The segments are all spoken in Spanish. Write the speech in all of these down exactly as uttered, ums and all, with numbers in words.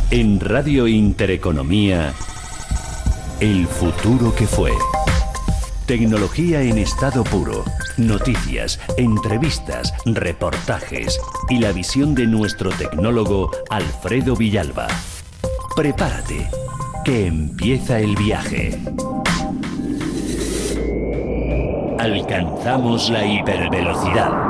En Radio Intereconomía, el futuro que fue. Tecnología en estado puro, noticias, entrevistas, reportajes y la visión de nuestro tecnólogo Alfredo Villalba. Prepárate, que empieza el viaje. Alcanzamos la hipervelocidad.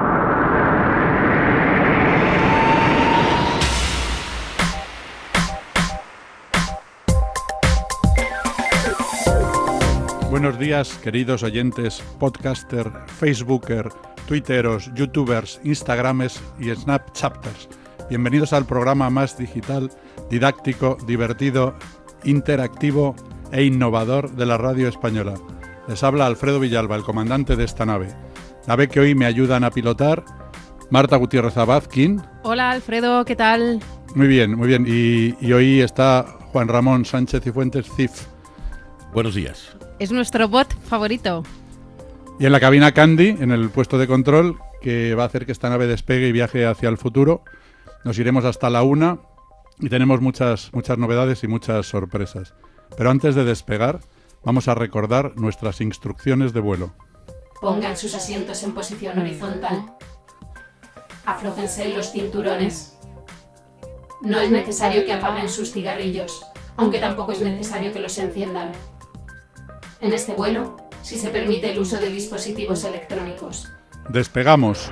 Buenos días, queridos oyentes, podcaster, facebooker, twitteros, youtubers, instagrames y snapchatters. Bienvenidos al programa más digital, didáctico, divertido, interactivo e innovador de la radio española. Les habla Alfredo Villalba, el comandante de esta nave. Nave que hoy me ayudan a pilotar Marta Gutiérrez Abazquín. Hola Alfredo, ¿qué tal? Muy bien, muy bien. Y, y hoy está Juan Ramón Sánchez y Fuentes, C I F. Buenos días. Es nuestro bot favorito. Y en la cabina Candy, en el puesto de control, que va a hacer que esta nave despegue y viaje hacia el futuro. Nos iremos hasta la una y tenemos muchas, muchas novedades y muchas sorpresas. Pero antes de despegar, vamos a recordar nuestras instrucciones de vuelo. Pongan sus asientos en posición horizontal. Aflójense los cinturones. No es necesario que apaguen sus cigarrillos, aunque tampoco es necesario que los enciendan. En este vuelo, sí se permite el uso de dispositivos electrónicos. ¡Despegamos!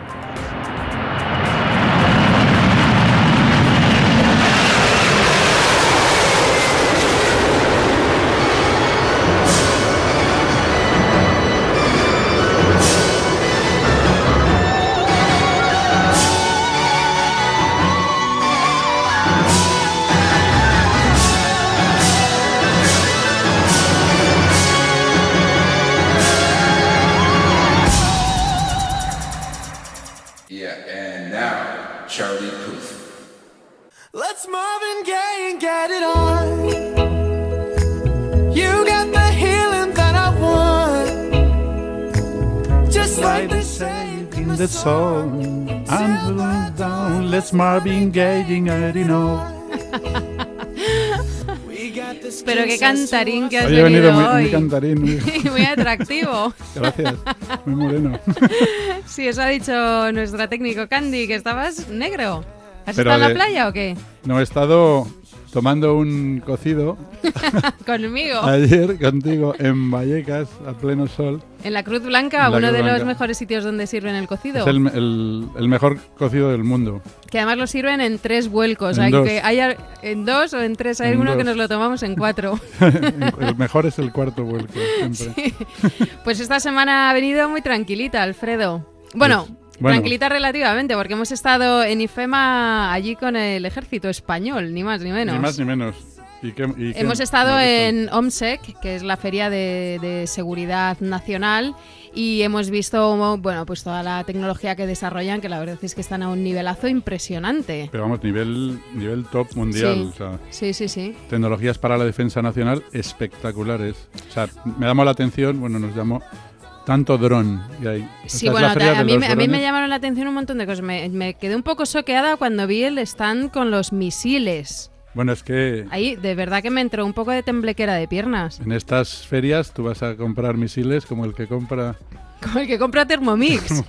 Let's Marvin Gaye and get it on. You got the healing that I want. Just like they say in the song. I'm down. Let's Marvin Gaye and get it on. Pero qué cantarín que has Oye, venido, venido muy, hoy. muy cantarín. Muy, Muy atractivo. Gracias, muy moreno. Sí, eso ha dicho nuestro técnico Candy, que estabas negro. ¿Has Pero estado en la de- playa o qué? No, he estado tomando un cocido Conmigo. ayer contigo en Vallecas, a pleno sol. En la Cruz Blanca, En la uno Cruz de los Blanca. mejores sitios donde sirven el cocido. Es el, el- el mejor cocido del mundo. Que además lo sirven en tres vuelcos. En Hay dos. que hay en dos o en tres. Hay En uno que dos. nos lo tomamos en cuatro. El mejor es el cuarto vuelco, siempre. Pues esta semana ha venido muy tranquilita, Alfredo. Bueno, Pues, bueno. tranquilita relativamente, porque hemos estado en IFEMA allí con el ejército español, ni más ni menos. Ni más ni menos. ¿Y qué- y qué- Hemos estado hemos visto? en OMSEC, que es la Feria de, de Seguridad Nacional, y hemos visto, bueno, pues toda la tecnología que desarrollan, que la verdad es que están a un nivelazo impresionante. Pero vamos, nivel, nivel top mundial. Sí. O sea, Sí, sí, sí. tecnologías para la defensa nacional espectaculares. O sea, me llamó la atención, bueno, nos llamó tanto dron. Y hay. Sí, Esta es bueno, la feria a de mí, los me- a mí me drones. llamaron la atención un montón de cosas. Me, me quedé un poco choqueada cuando vi el stand con los misiles. Bueno, es que Ahí, de verdad que me entró un poco de temblequera de piernas. en estas ferias tú vas a comprar misiles como el que compra... Como el que compra Thermomix.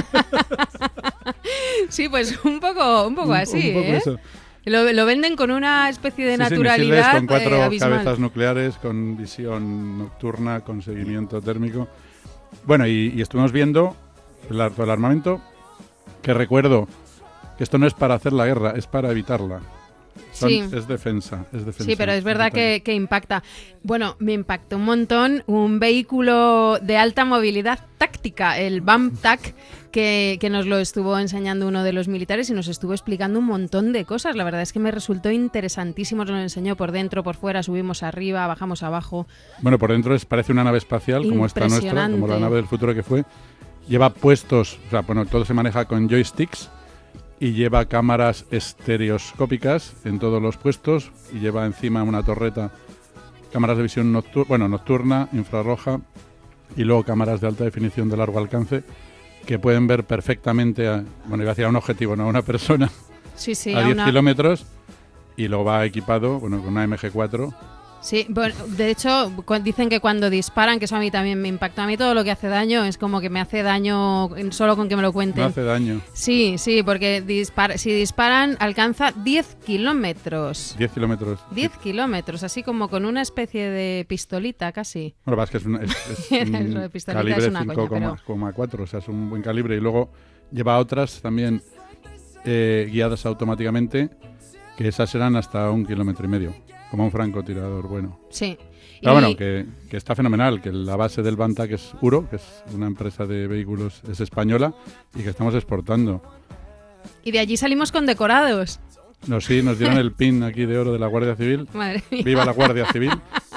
Sí, pues un poco, un poco un- así, un poco ¿eh? eso. Lo, lo venden con una especie de Sí, sí, misiles naturalidad con cuatro eh, abismal. cabezas nucleares, con visión nocturna, con seguimiento térmico. Bueno, y, y estuvimos viendo el, ar- todo el armamento, que recuerdo que esto no es para hacer la guerra, es para evitarla. Son- Sí. Es defensa, es defensa. Sí, pero es verdad Vital. que, que impacta. Bueno, me impactó un montón un vehículo de alta movilidad táctica, el BAMTAC, que, que nos lo estuvo enseñando uno de los militares y nos estuvo explicando un montón de cosas. La verdad es que me resultó interesantísimo. Nos lo enseñó por dentro, por fuera, subimos arriba, bajamos abajo. Bueno, por dentro es, parece una nave espacial, como esta nuestra, como la Impresionante. nave del futuro que fue. Lleva puestos, o sea, bueno, todo se maneja con joysticks y lleva cámaras estereoscópicas en todos los puestos y lleva encima una torreta, cámaras de visión nocturna, bueno, nocturna, infrarroja y luego cámaras de alta definición de largo alcance que pueden ver perfectamente, a, bueno, iba a decir a un objetivo, no a una persona, Sí, sí, a a diez una- kilómetros y lo va equipado, bueno, con una eme ge cuatro. Sí, bueno, de hecho cu- dicen que cuando disparan, que eso a mí también me impacta, a mí todo lo que hace daño es como que me hace daño solo con que me lo cuenten. No hace daño. Sí, sí, porque dispara, si disparan alcanza diez kilómetros. diez kilómetros. diez kilómetros, así como con una especie de pistolita casi. Bueno, vas que es un, es, es un Lo de pistolita calibre es una coña, cinco coma cuatro, o sea, es un buen calibre. Y luego lleva otras también eh, guiadas automáticamente, que esas serán hasta un kilómetro y medio, como un francotirador bueno. Sí. Pero Y- bueno, que, que está fenomenal, que la base del Bantac es Uro, que es una empresa de vehículos, es española, y que estamos exportando. Y de allí salimos con decorados. No, sí, nos dieron el pin aquí de oro de la Guardia Civil. Madre mía. ¡Viva la Guardia Civil!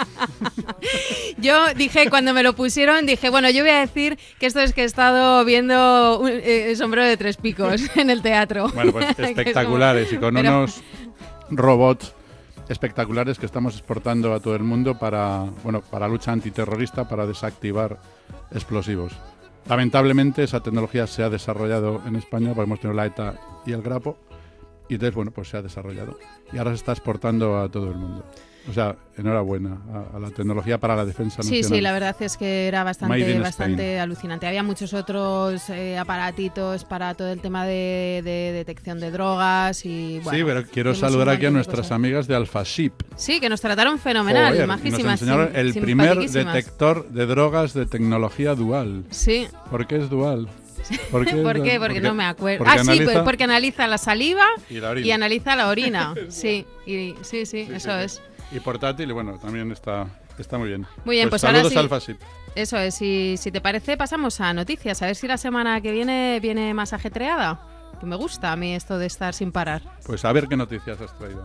Yo dije, cuando me lo pusieron, dije, bueno, yo voy a decir que esto es que he estado viendo un, eh, el sombrero de tres picos en el teatro. Bueno, pues Que es como- espectaculares y con Pero- unos robots espectaculares que estamos exportando a todo el mundo para, bueno, para lucha antiterrorista, para desactivar explosivos. Lamentablemente esa tecnología se ha desarrollado en España, porque hemos tenido la ETA y el Grapo, y entonces, bueno, pues se ha desarrollado. Y ahora se está exportando a todo el mundo. O sea, enhorabuena a, a la tecnología para la defensa Sí, nacional. sí, la verdad es que era Made bastante, in bastante Spain. alucinante. Había muchos otros eh, aparatitos para todo el tema de, de detección de drogas y bueno. Sí, pero quiero vimos saludar un aquí a montón de nuestras cosas. amigas de Alphaship. Sí, que nos trataron fenomenal, Joder, majísimas. nos enseñaron sim- el primer simpaticísimas. detector de drogas de tecnología dual. Sí. ¿Por qué es dual? ¿Por qué, es ¿Por dual? qué? Porque no me acuerdo. porque Ah, sí, analiza- pues porque analiza la saliva Y la orina. y analiza la orina. Sí, y, sí, sí, Sí, eso sí, sí. es. Y portátil, y bueno, también está, está muy bien. Muy bien, pues ahora saludos sí. a Alphaship. Eso es, y si te parece, pasamos a noticias. A ver si la semana que viene viene más ajetreada. Que me gusta a mí esto de estar sin parar. Pues a ver qué noticias has traído.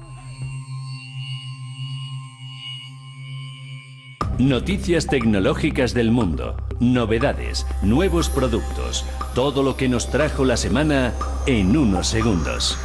Noticias tecnológicas del mundo, novedades, nuevos productos, todo lo que nos trajo la semana en unos segundos.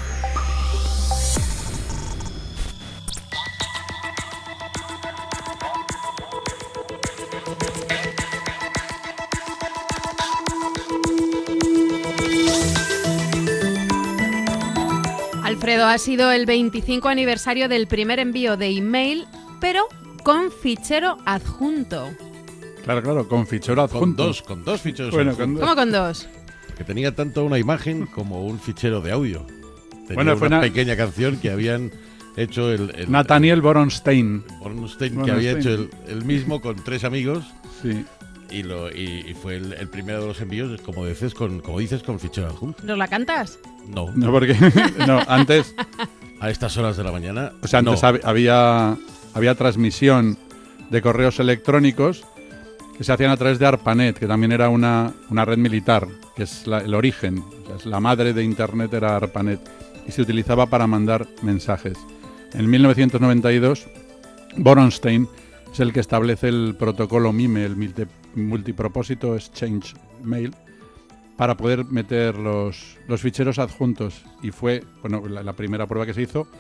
Alfredo, ha sido el veinticinco aniversario del primer envío de email, pero con fichero adjunto. Claro, claro, con fichero Con adjunto. dos, con dos ficheros Bueno, adjuntos, con ¿Cómo con dos? que tenía tanto una imagen como un fichero de audio. Tenía Bueno, fue una una- pequeña canción que habían hecho el, el Nathaniel Boronstein. el Bornstein, que había hecho Bornstein. el, el mismo con tres amigos Sí. y lo y, y fue el, el primero de los envíos, como dices, con como dices, con fichero adjunto. ¿Nos la cantas? No, No, porque no, antes, a estas horas de la mañana. o sea, antes no. hab- había, había transmisión de correos electrónicos que se hacían a través de ARPANET, que también era una, una red militar, que es la- el origen, o sea, es la madre de Internet era ARPANET, y se utilizaba para mandar mensajes. En mil novecientos noventa y dos, Boronstein es el que establece el protocolo MIME, el multi- Multipropósito Exchange Mail, para poder meter los, los ficheros adjuntos. Y fue, bueno, la, la primera prueba que se hizo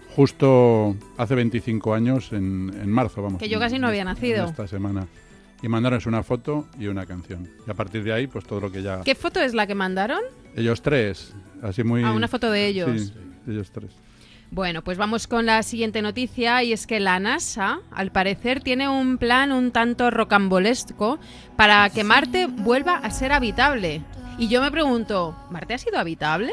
justo hace veinticinco años, en, en marzo, vamos. Que yo casi no había en- nacido. en esta semana. Y mandaron una foto y una canción. Y a partir de ahí, pues todo lo que ya... ¿Qué foto es la que mandaron? Ellos tres, así muy... Ah, una foto de ellos. Sí, ellos tres. Bueno, pues vamos con la siguiente noticia y es que la NASA, al parecer, tiene un plan un tanto rocambolesco para que Marte vuelva a ser habitable. Y yo me pregunto, ¿Marte ha sido habitable?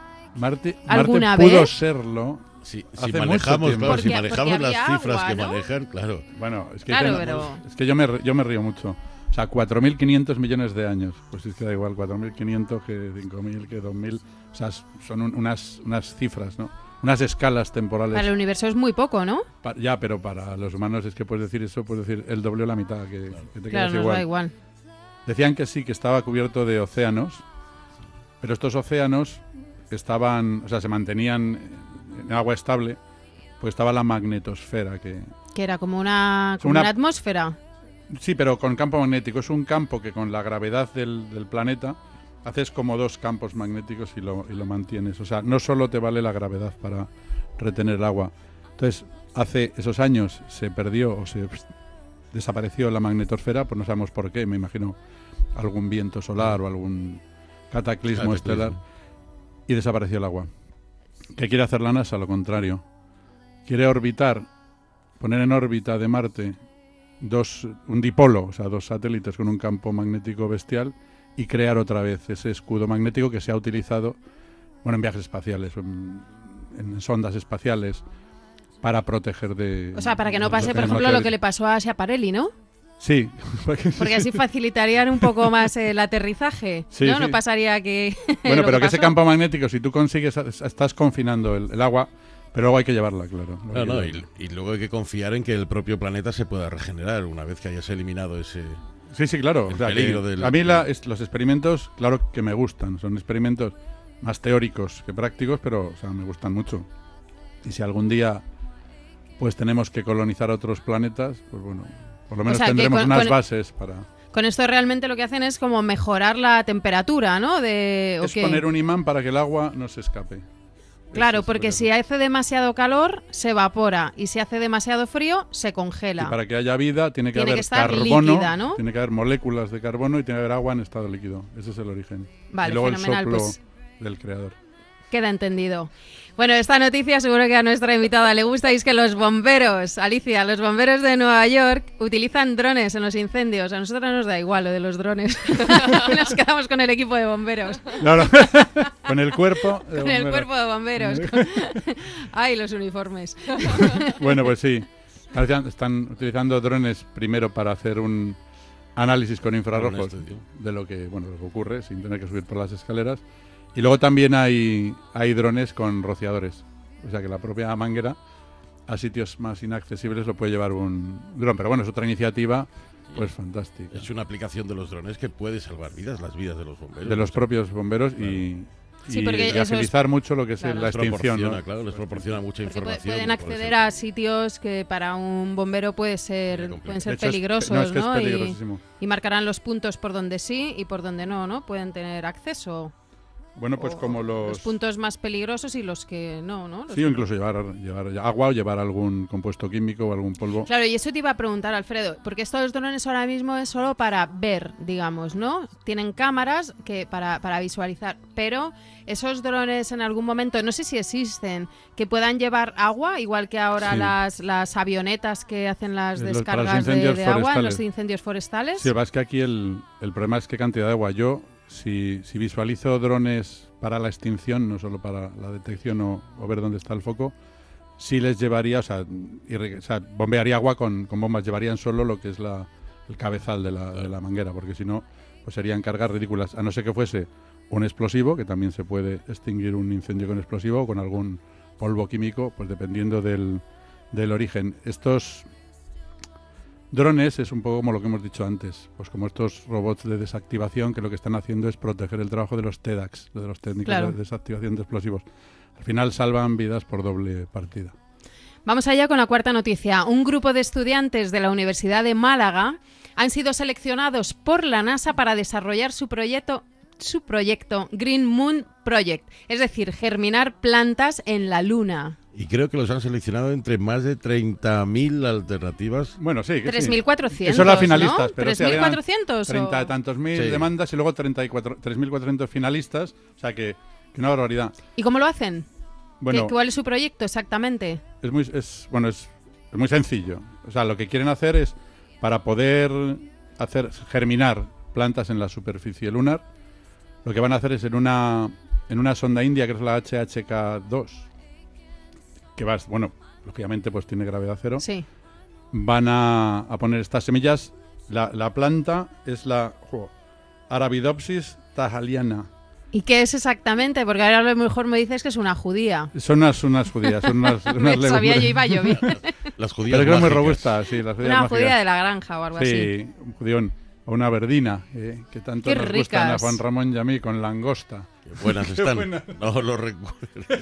Marte, ¿Alguna Marte pudo vez? serlo. Si, Hace si mucho manejamos, tiempo. claro, Porque- si manejamos porque las había cifras agua, que ¿no? manejan, claro. Bueno, es que, Claro, que- pero- es que yo, me, yo me río mucho. O sea, cuatro mil quinientos millones de años. Pues es que da igual, cuatro mil quinientos que cinco mil, que dos mil. O sea, s- son un- unas, unas cifras, ¿no? Unas escalas temporales. Para el universo es muy poco, ¿no? Pa- ya, pero para los humanos es que puedes decir eso, puedes decir el doble o la mitad, que, que te Claro, quedas nos igual. da igual. Decían que sí, que estaba cubierto de océanos, pero estos océanos estaban, o sea, se mantenían en agua estable, pues estaba la magnetosfera, que Que era como una, como Una- una atmósfera. sí, pero con campo magnético. Es un campo que con la gravedad del, del planeta haces como dos campos magnéticos y lo, y lo mantienes. O sea, no solo te vale la gravedad para retener el agua. Entonces, hace esos años se perdió o se pst, desapareció la magnetosfera, pues no sabemos por qué, me imagino algún viento solar o algún cataclismo Cataclismo. estelar, y desapareció el agua. ¿Qué quiere hacer la NASA? Lo contrario. quiere orbitar, poner en órbita de Marte dos, un dipolo, o sea, dos satélites con un campo magnético bestial y crear otra vez ese escudo magnético que se ha utilizado, bueno, en viajes espaciales, en, en sondas espaciales, para proteger de... O sea, para que no pase, por tenemos ejemplo, que- lo que le pasó a Schiaparelli, ¿no? Sí. Porque así facilitarían un poco más el aterrizaje, Sí, ¿no? sí. No pasaría que... Bueno, lo pero que, pasó. ese campo magnético, si tú consigues, estás confinando el, el agua, pero luego hay que llevarla, claro. No, no, y, y luego hay que confiar en que el propio planeta se pueda regenerar una vez que hayas eliminado ese... Sí, sí, claro. El O sea, que peligro del- a mí la- es- los experimentos, claro que me gustan. Son experimentos más teóricos que prácticos, pero o sea, me gustan mucho. Y si algún día pues tenemos que colonizar otros planetas, pues bueno, por lo menos sea, que tendremos con- unas con- bases para... Con esto realmente lo que hacen es como mejorar la temperatura, ¿no? De, ¿o Es qué? poner un imán para que el agua no se escape. Claro, Eso es porque lo que si hace demasiado calor, se evapora. Y si hace demasiado frío, se Y congela. para que haya vida tiene que Tiene que haber estar carbono, líquida, ¿no? tiene que haber moléculas de carbono y tiene que haber agua en estado líquido. Ese es el origen. Vale, y luego fenomenal, el soplo pues. del creador. Queda entendido. Bueno, esta noticia seguro que a nuestra invitada le gusta y es que los bomberos, Alicia, los bomberos de Nueva York utilizan drones en los incendios. A nosotros nos da igual lo de los drones. Nos quedamos con el equipo de bomberos, No, no. Con el cuerpo. de con el bombero. cuerpo de bomberos. con- Ay, los uniformes. Bueno, pues sí. Están- Están utilizando drones primero para hacer un análisis con infrarrojos Un estudio. de lo que, bueno, lo que ocurre sin tener que subir por las escaleras. Y luego también hay, hay drones con rociadores. O sea que la propia manguera a sitios más inaccesibles lo puede llevar un dron. Pero bueno, es otra iniciativa pues fantástica. Es una aplicación de los drones que puede salvar vidas, las vidas de los bomberos. De los O sea, propios bomberos y, Sí, y porque de eso es- agilizar mucho lo que es claro. la les extinción. proporciona, ¿no? claro, les proporciona mucha Porque pu- información. pueden por acceder eso. a sitios que para un bombero puede ser, complicado. pueden De ser hecho, es- peligrosos, no, es que es ¿no? Y- peligrosísimo. y marcarán los puntos por donde sí y por donde no, ¿no? Pueden tener acceso. Bueno, pues O- como Los los... puntos más peligrosos y los que no, ¿no? Los Sí, o que- incluso llevar, llevar agua o llevar algún compuesto químico o algún polvo. Claro, y eso te iba a preguntar, Alfredo, porque estos drones ahora mismo es solo para ver, digamos, ¿no? Tienen cámaras que para, para visualizar, pero esos drones en algún momento, no sé si existen, que puedan llevar agua, igual que ahora Sí. las, las avionetas que hacen las Eh, los- para los descargas de, incendios de agua en forestales. los incendios forestales. Sí, es que aquí el, el problema es qué cantidad de agua. Yo, si, si visualizo drones para la extinción, no solo para la detección o, o ver dónde está el foco, sí les llevaría, o sea, irri- o sea, bombearía agua con, con bombas, llevarían solo lo que es la, el cabezal de la, de la manguera, porque si no, pues serían cargas ridículas, a no ser que fuese un explosivo, que también se puede extinguir un incendio con explosivo o con algún polvo químico, pues dependiendo del, del origen. Estos drones es un poco como lo que hemos dicho antes, pues como estos robots de desactivación que lo que están haciendo es proteger el trabajo de los T E D A X, de los técnicos Claro. de desactivación de explosivos. Al final salvan vidas por doble partida. Vamos allá con la cuarta noticia. Un grupo de estudiantes de la Universidad de Málaga han sido seleccionados por la NASA para desarrollar su proyecto, su proyecto Green Moon Project, es decir, germinar plantas en la Luna. Y creo que los han seleccionado entre más de treinta mil alternativas. Bueno, sí, que sí. tres mil cuatrocientos, Eso eran ¿no? finalistas, pero sí, ¿tres mil habían cuatrocientos? o- treinta y tantos mil Sí. demandas y luego treinta y cuatro tres mil cuatrocientos finalistas, o sea que, que una barbaridad. ¿Y cómo lo hacen? Bueno, ¿Qué- ¿Cuál es su proyecto exactamente? es muy, es, bueno, es, es muy sencillo. O sea, lo que quieren hacer es, para poder hacer germinar plantas en la superficie lunar, lo que van a hacer es en una, en una sonda india, que es la H H K dos, que va, bueno, lógicamente pues tiene gravedad cero, Sí. van a, a poner estas semillas. La, la planta es la jo, Arabidopsis thaliana. ¿Y qué es exactamente? Porque ahora a lo mejor me dices que es una judía. Son unas, unas judías, son unas, unas Sabía yo, legumbres. iba yo bien. Las judías Pero que es muy mágicas. robusta, sí, las judías Una mágicas. judía de la granja o algo así. Sí, un judión. O una verdina, eh, que tanto Qué nos gustan a ricas. Juan Ramón y a mí, con langosta. Qué buenas Qué están. buenas. No lo recuerdo.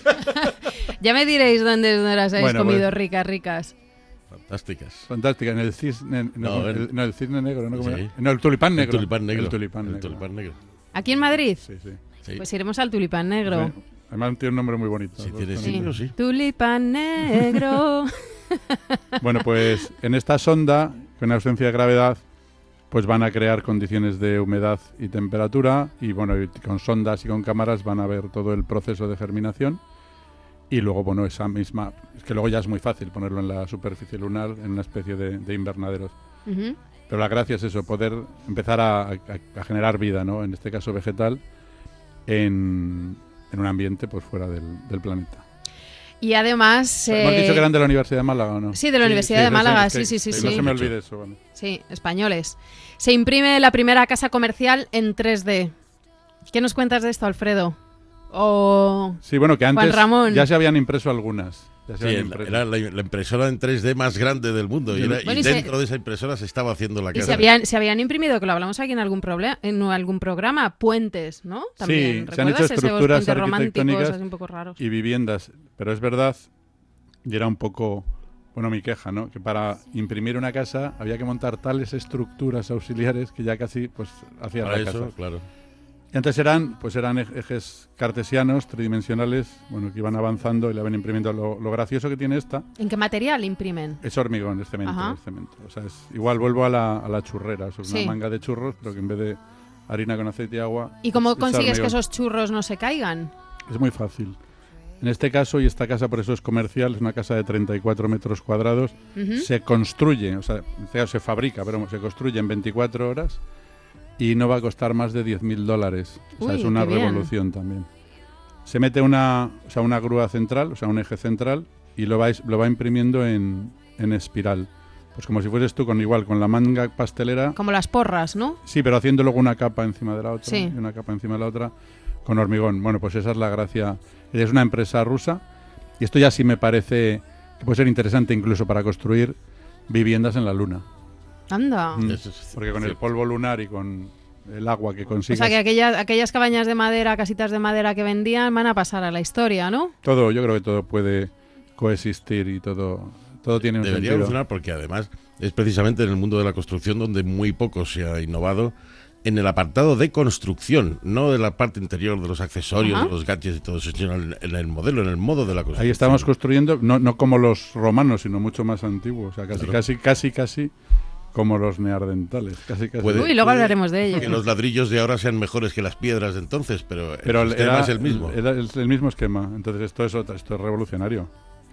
Ya me diréis dónde, dónde las habéis Bueno, comido pues- ricas, ricas. Fantásticas. Fantástica, en el cisne, no, No, el, en- no, el cisne negro, ¿no? ¿Cómo Sí. era? No, el tulipán negro. El tulipán negro. El tulipán El negro. tulipán negro. ¿Aquí en Madrid? Sí, sí. Sí. Pues iremos al tulipán negro. Sí. Además tiene un nombre muy bonito. Si Pues, tienes también. sitio, sí. Tulipán negro. Bueno, pues en esta sonda, con ausencia de gravedad, pues van a crear condiciones de humedad y temperatura y bueno, y con sondas y con cámaras van a ver todo el proceso de germinación Y luego, bueno, esa misma... Es que luego ya es muy fácil ponerlo en la superficie lunar, en una especie de, de invernaderos. Ujú. Pero la gracia es eso, poder empezar a, a, a generar vida, ¿no? En este caso vegetal, en, en un ambiente pues fuera del, del planeta. Y además... ¿Hemos eh, dicho que eran de la Universidad de Málaga o no? Sí, de la Universidad de no sé, Málaga, es que- sí, sí, sí, que No sí. se me olvide eso, vale. Sí, españoles. Se imprime la primera casa comercial en tres D. ¿Qué nos cuentas de esto, Alfredo? O... Sí, bueno, que antes Ramón. ya se habían impreso algunas. Ya se Sí, habían era impreso. era la, la impresora en tres D más grande del mundo y, era- y Bueno, y se- dentro de esa impresora se estaba haciendo la Y cara. se habían, se habían imprimido, que lo hablamos aquí en algún, proble- en algún programa, puentes, ¿no? También. Sí, se han hecho ¿Recuerdas esos estructuras puentes románticos arquitectónicas así un poco raros? y viviendas. Pero es verdad, y era un poco, bueno, mi queja, ¿no? Que para imprimir una casa había que montar tales estructuras auxiliares que ya casi pues hacía Para la eso, casa. claro. Y antes eran, pues eran ej- ejes cartesianos, tridimensionales, bueno, que iban avanzando y le van imprimiendo. Lo, lo gracioso que tiene esta ¿En qué material imprimen? es hormigón, es cemento, Ajá. es cemento. O sea, es, igual vuelvo a la, a la churrera, es Sí. una manga de churros, pero que en vez de harina con aceite y agua... ¿Y cómo es- es consigues que hormigón. esos churros no se caigan? Es muy fácil. En este caso, y esta casa por eso es comercial, es una casa de treinta y cuatro metros cuadrados, Ujú. se construye, o sea, en este caso se fabrica, pero se construye en veinticuatro horas y no va a costar más de diez mil dólares. O sea, Uy, es una qué bien. revolución también. Se mete una, o sea, una grúa central, o sea, un eje central, y lo va, is- lo va imprimiendo en, en espiral. Pues como si fueses tú con igual, con la manga pastelera, Como las porras, ¿no? sí, pero haciendo luego una capa encima de la otra, Sí. y una capa encima de la otra, con hormigón. Bueno, pues esa es la gracia. Es una empresa rusa, y esto ya sí me parece que puede ser interesante incluso para construir viviendas en la Luna. Anda. Mm. Eso es Porque con el cierto. polvo lunar y con el agua que O consigas, sea que aquellas, aquellas cabañas de madera, casitas de madera que vendían van a pasar a la historia, ¿no? todo, yo creo que todo puede coexistir y todo, todo tiene un Debería sentido. evolucionar porque además es precisamente en el mundo de la construcción donde muy poco se ha innovado en el apartado de construcción, no de la parte interior de los accesorios, Ajá. de los gadgets y todo eso, sino en, en el modelo, en el modo de la construcción. Ahí estamos construyendo, no, no como los romanos, sino mucho más antiguos, o sea, casi, Claro. casi, casi, casi como los neandertales, casi, casi. Puede- Uy, luego puede hablaremos de ello. Que los ladrillos de ahora sean mejores que las piedras de entonces, pero, Pero el sistema era, es el mismo. era el, el mismo esquema, entonces esto es otra, esto es revolucionario.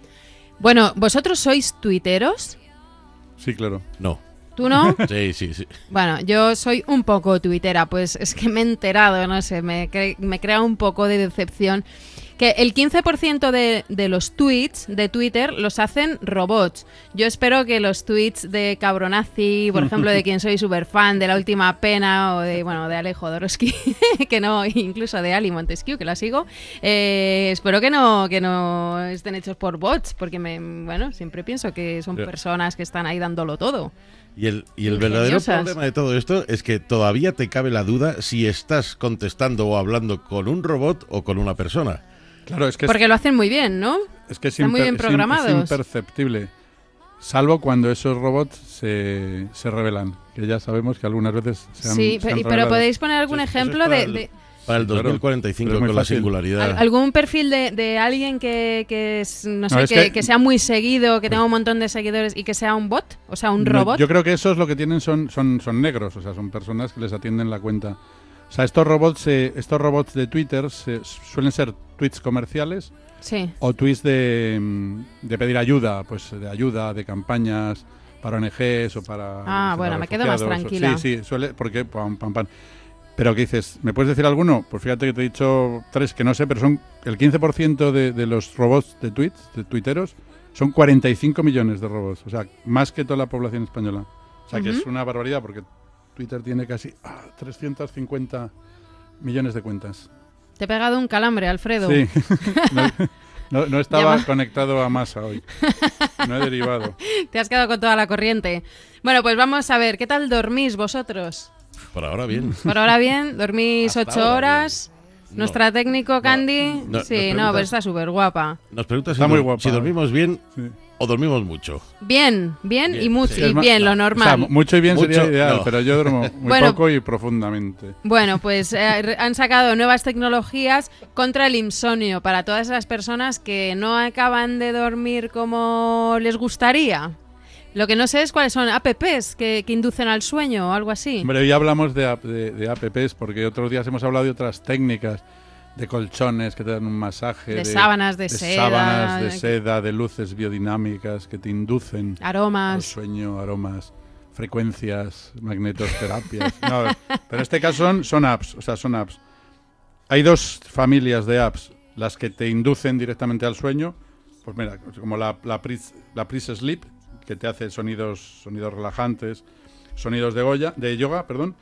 Bueno, ¿vosotros sois tuiteros? Sí, claro. No. ¿Tú no? Sí, sí, sí. Bueno, yo soy un poco tuitera, pues es que me he enterado, no sé, me, cre- me crea un poco de decepción, que el quince por ciento de, de los tweets de Twitter los hacen robots. Yo espero que los tweets de Cabronazi, por ejemplo, de quien soy súper fan, de La Última Pena, o de, bueno, de Ale Jodorowsky, que no, incluso de Ali Montesquieu, que la sigo, eh, espero que no, que no estén hechos por bots, porque me, bueno, siempre pienso que son Pero- personas que están ahí dándolo todo. Y el, y el verdadero Ingeniosas. problema de todo esto es que todavía te cabe la duda si estás contestando o hablando con un robot o con una persona. Claro, es que es, Porque lo hacen muy bien, ¿no? es que es están muy imper- bien es im- programados. es imperceptible, salvo cuando esos robots se, se revelan, que ya sabemos que algunas veces se han, Sí, se pe- han pero revelado. ¿podéis poner algún Eso- eso es ejemplo para de, el- de- Para el Sí, claro. dos mil cuarenta y cinco Pero es muy con la fácil. singularidad. al- algún perfil de, de alguien que, que es, no sé, No, es que, que- que sea muy seguido, que tenga un montón de seguidores y que sea un bot? O sea, un No, robot. yo creo que esos lo que tienen son, son, son negros, o sea, son personas que les atienden la cuenta. O sea, estos robots, eh, estos robots de Twitter se- suelen ser tweets comerciales Sí. o tweets de, mm, de pedir ayuda, pues de ayuda, de campañas para O N Ges o para... Ah, para bueno, me quedo más refugiados, o- tranquila. Sí, sí, suele, porque pam, pam, pam. Pero ¿qué dices? ¿Me puedes decir alguno? Pues fíjate que te he dicho tres que no sé, pero son el quince por ciento de, de los robots de tweets, de tuiteros, son cuarenta y cinco millones de robots, o sea, más que toda la población española. O sea, que Ujú. es una barbaridad porque Twitter tiene casi ah, trescientos cincuenta millones de cuentas. Te he pegado un calambre, Alfredo. Sí, no, no- no estaba Llama- conectado a masa hoy. No he derivado. Te has quedado con toda la corriente. Bueno, pues vamos a ver, ¿qué tal dormís vosotros? Por ahora bien. Por ahora bien, dormís Hasta ocho ahora horas. No. Nuestra técnico Candy, no, nos sí, no, preguntas- pero está súper guapa. Nos preguntas si, Está muy dor- guapa. si dormimos bien Sí. o dormimos mucho. Bien, bien, Bien, y mucho, sí. y Es ma- bien, lo O sea, normal. mucho y bien sería Mucho, ideal, no. pero yo duermo muy Bueno. poco y profundamente. Bueno, pues eh, re- han sacado nuevas tecnologías contra el insomnio para todas esas personas que no acaban de dormir como les gustaría. Lo que no sé es cuáles son apps que, que inducen al sueño o algo así. Hombre, hoy hablamos de, ap- de, de apps porque otros días hemos hablado de otras técnicas de colchones que te dan un masaje, de, de sábanas de, de seda, sábanas de seda, de luces biodinámicas que te inducen aromas, al sueño, aromas, frecuencias, magnetoterapias. No, pero en este caso son, son apps, o sea, son apps. Hay dos familias de apps, las que te inducen directamente al sueño, pues mira, como la, la, Pris, la Pris Sleep, que te hace sonidos, sonidos relajantes, sonidos de, Goya, de yoga, perdón,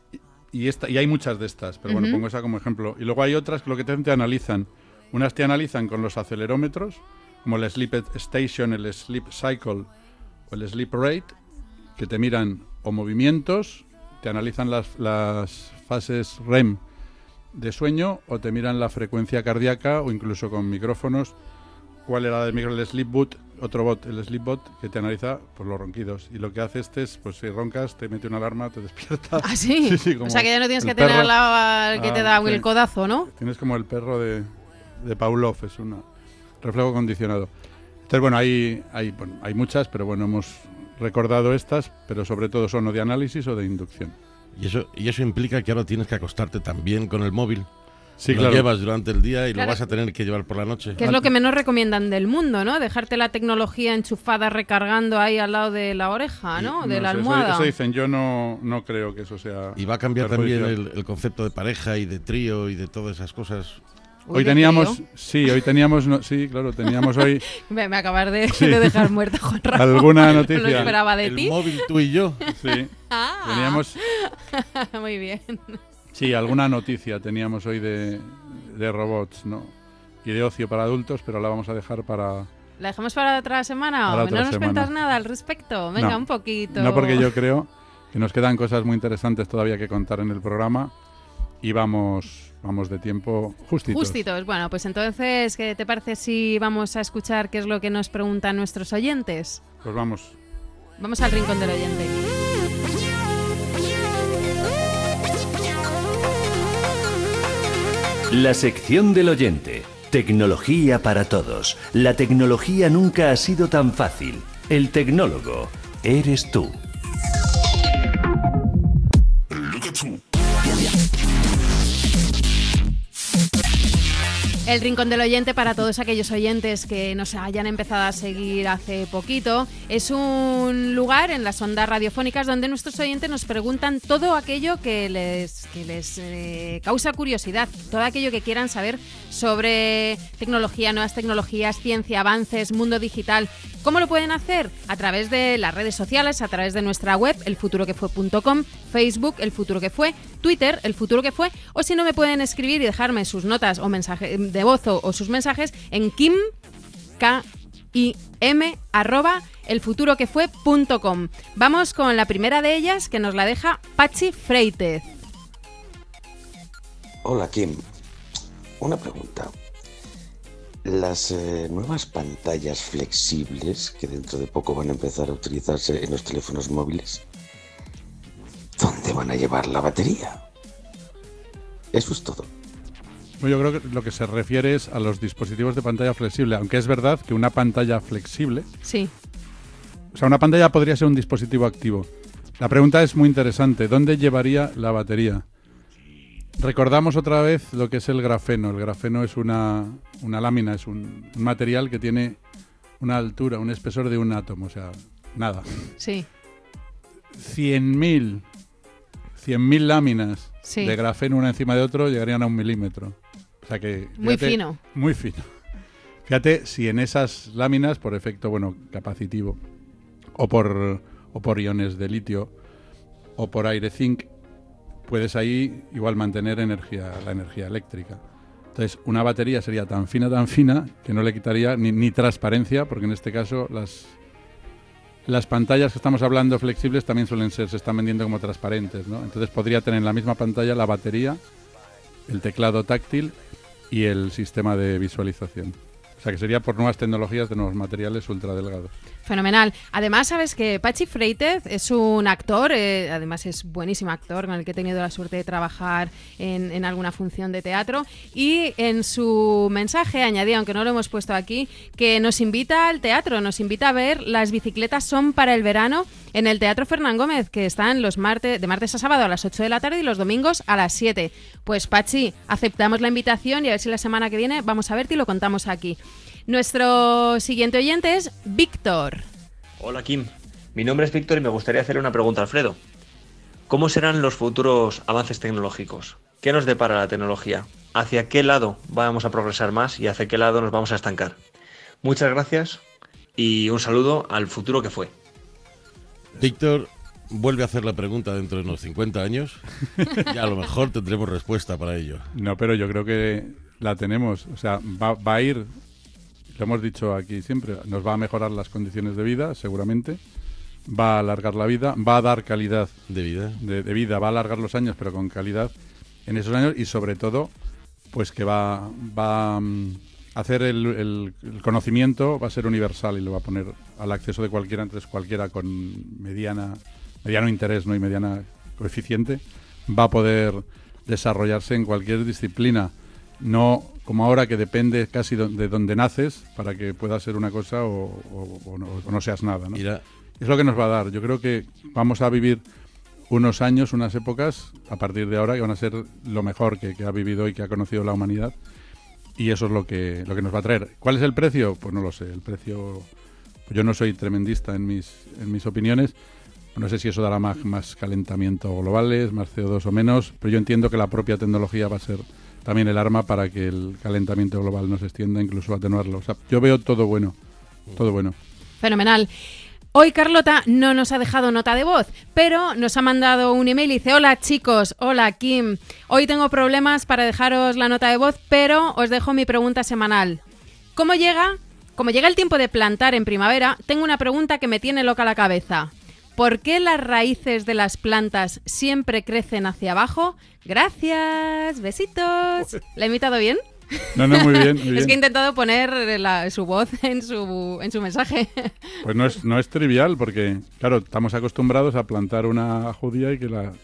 y, esta, y hay muchas de estas, pero uh-huh. bueno, pongo esa como ejemplo. Y luego hay otras que lo que te hacen te analizan. Unas te analizan con los acelerómetros, como el Sleep Station, el Sleep Cycle o el Sleep Rate, que te miran o movimientos, te analizan las, las fases R E M de sueño, o te miran la frecuencia cardíaca, o incluso con micrófonos. ¿Cuál era el micro? El Sleep Bot, otro bot, el Sleep Bot, que te analiza pues, los ronquidos. Y lo que hace este es, pues si roncas, te mete una alarma, te despierta. ¿Ah, sí? sí, sí, como o sea, que ya no tienes que perro. tener al lado al que ah, te da sí. el codazo, ¿no? Tienes como el perro de, de Pavlov, es un reflejo condicionado. Entonces, bueno, hay, hay, bueno, hay muchas, pero bueno, hemos recordado estas, pero sobre todo son o de análisis o de inducción. Y eso, y eso implica que ahora tienes que acostarte también con el móvil. Sí, lo claro. llevas durante el día y claro. lo vas a tener que llevar por la noche. Que es lo que menos recomiendan del mundo, ¿no? Dejarte la tecnología enchufada recargando ahí al lado de la oreja, ¿no? Y, de no la sé, almohada. Eso, eso dicen, yo no, no creo que eso sea. Y va a cambiar también perjudicial. el, el concepto de pareja y de trío y de todas esas cosas. Uy, Hoy ¿de teníamos, tío? sí, hoy teníamos, no, sí, claro, teníamos hoy Me, me acabas de, de dejar muerta, Juan Ramón. alguna No noticia. lo esperaba de el ti. móvil, tú y yo. Sí, Ah. teníamos, Muy bien. sí, alguna noticia teníamos hoy de, de robots, ¿no? Y de ocio para adultos, pero la vamos a dejar para. ¿La dejamos para otra semana? Para ¿O otra no nos semana. cuentas nada al respecto? Venga, No. un poquito. No, porque yo creo que nos quedan cosas muy interesantes todavía que contar en el programa y vamos, vamos de tiempo justitos. Justitos. Bueno, pues entonces, ¿qué te parece si vamos a escuchar qué es lo que nos preguntan nuestros oyentes? Pues vamos. Vamos al rincón del oyente. La sección del oyente. Tecnología para todos. La tecnología nunca ha sido tan fácil. El tecnólogo eres tú. El rincón del oyente, para todos aquellos oyentes que nos hayan empezado a seguir hace poquito, es un lugar en las ondas radiofónicas donde nuestros oyentes nos preguntan todo aquello que les, que les eh, causa curiosidad, todo aquello que quieran saber sobre tecnología, nuevas tecnologías, ciencia, avances, mundo digital. ¿Cómo lo pueden hacer? A través de las redes sociales, a través de nuestra web, el futuro que fue punto com, Facebook, El Futuro Que Fue, Twitter, El Futuro Que Fue, o si no, me pueden escribir y dejarme sus notas o mensajes de voz o, o sus mensajes en kim, k i m, arroba, elfuturoquefue punto com. Vamos con la primera de ellas, que nos la deja Pachi Freitez. Hola, Kim. Una pregunta. Las eh, nuevas pantallas flexibles que dentro de poco van a empezar a utilizarse en los teléfonos móviles, ¿dónde van a llevar la batería? Eso es todo. Yo creo que lo que se refiere es a los dispositivos de pantalla flexible, aunque es verdad que una pantalla flexible, Sí. o sea, una pantalla podría ser un dispositivo activo. La pregunta es muy interesante, ¿dónde llevaría la batería? Recordamos otra vez lo que es el grafeno. El grafeno es una, una lámina, es un, un material que tiene una altura, un espesor de un átomo, o sea, nada. Sí. cien mil láminas Sí. de grafeno una encima de otro llegarían a un milímetro. O sea que, Muy fíjate, fino. Muy fino. Fíjate si en esas láminas, por efecto bueno capacitivo, o por, o por iones de litio, o por aire zinc, puedes ahí igual mantener energía, la energía eléctrica. Entonces, una batería sería tan fina, tan fina, que no le quitaría ni, ni transparencia, porque en este caso las, las pantallas que estamos hablando flexibles también suelen ser, se están vendiendo como transparentes, ¿no? Entonces podría tener en la misma pantalla la batería, el teclado táctil y el sistema de visualización. O sea que sería por nuevas tecnologías de nuevos materiales ultradelgados. Fenomenal. Además, sabes que Patxi Freites es un actor, eh, además es buenísimo actor, con el que he tenido la suerte de trabajar en, en alguna función de teatro, y en su mensaje añadía, aunque no lo hemos puesto aquí, que nos invita al teatro, nos invita a ver Las bicicletas son para el verano en el Teatro Fernán Gómez, que están los martes, de martes a sábado a las ocho de la tarde y los domingos a las siete. Pues Patxi, aceptamos la invitación y a ver si la semana que viene vamos a verte y lo contamos aquí. Nuestro siguiente oyente es Víctor. Hola Kim, mi nombre es Víctor y me gustaría hacerle una pregunta a Alfredo. ¿Cómo serán los futuros avances tecnológicos? ¿Qué nos depara la tecnología? ¿Hacia qué lado vamos a progresar más y hacia qué lado nos vamos a estancar? Muchas gracias y un saludo al futuro que fue. Víctor vuelve a hacer la pregunta dentro de unos cincuenta años y a lo mejor tendremos respuesta para ello. No, pero yo creo que la tenemos. O sea, va, va a ir, lo hemos dicho aquí siempre, nos va a mejorar las condiciones de vida, seguramente. Va a alargar la vida, va a dar calidad de vida. De, de vida, va a alargar los años, pero con calidad en esos años, y sobre todo, pues que va, va a hacer el, el, el conocimiento, va a ser universal y lo va a poner al acceso de cualquiera, entonces cualquiera con mediana, mediano interés, ¿no? Y mediana coeficiente, va a poder desarrollarse en cualquier disciplina, no como ahora que depende casi de donde naces para que puedas ser una cosa o, o, o, no, o no seas nada, ¿no? Mira. Es lo que nos va a dar. Yo creo que vamos a vivir unos años, unas épocas, a partir de ahora, que van a ser lo mejor que, que ha vivido y que ha conocido la humanidad. Y eso es lo que, lo que nos va a traer. ¿Cuál es el precio? Pues no lo sé. El precio... Yo no soy tremendista en mis, en mis opiniones. No sé si eso dará más, más calentamiento globales, más C O dos o menos, pero yo entiendo que la propia tecnología va a ser también el arma para que el calentamiento global no se extienda, incluso atenuarlo. O sea, yo veo todo bueno. Todo bueno. Fenomenal. Hoy Carlota no nos ha dejado nota de voz, pero nos ha mandado un email y dice: hola chicos, hola Kim, hoy tengo problemas para dejaros la nota de voz, pero os dejo mi pregunta semanal. ¿Cómo llega? Como llega el tiempo de plantar en primavera, tengo una pregunta que me tiene loca la cabeza. ¿Por qué las raíces de las plantas siempre crecen hacia abajo? Gracias, besitos. ¿La he imitado bien? No, no, muy bien, muy bien. Es que he intentado poner la, su voz en su, en su mensaje. Pues no es, no es trivial, porque, claro, estamos acostumbrados a plantar una judía y que la,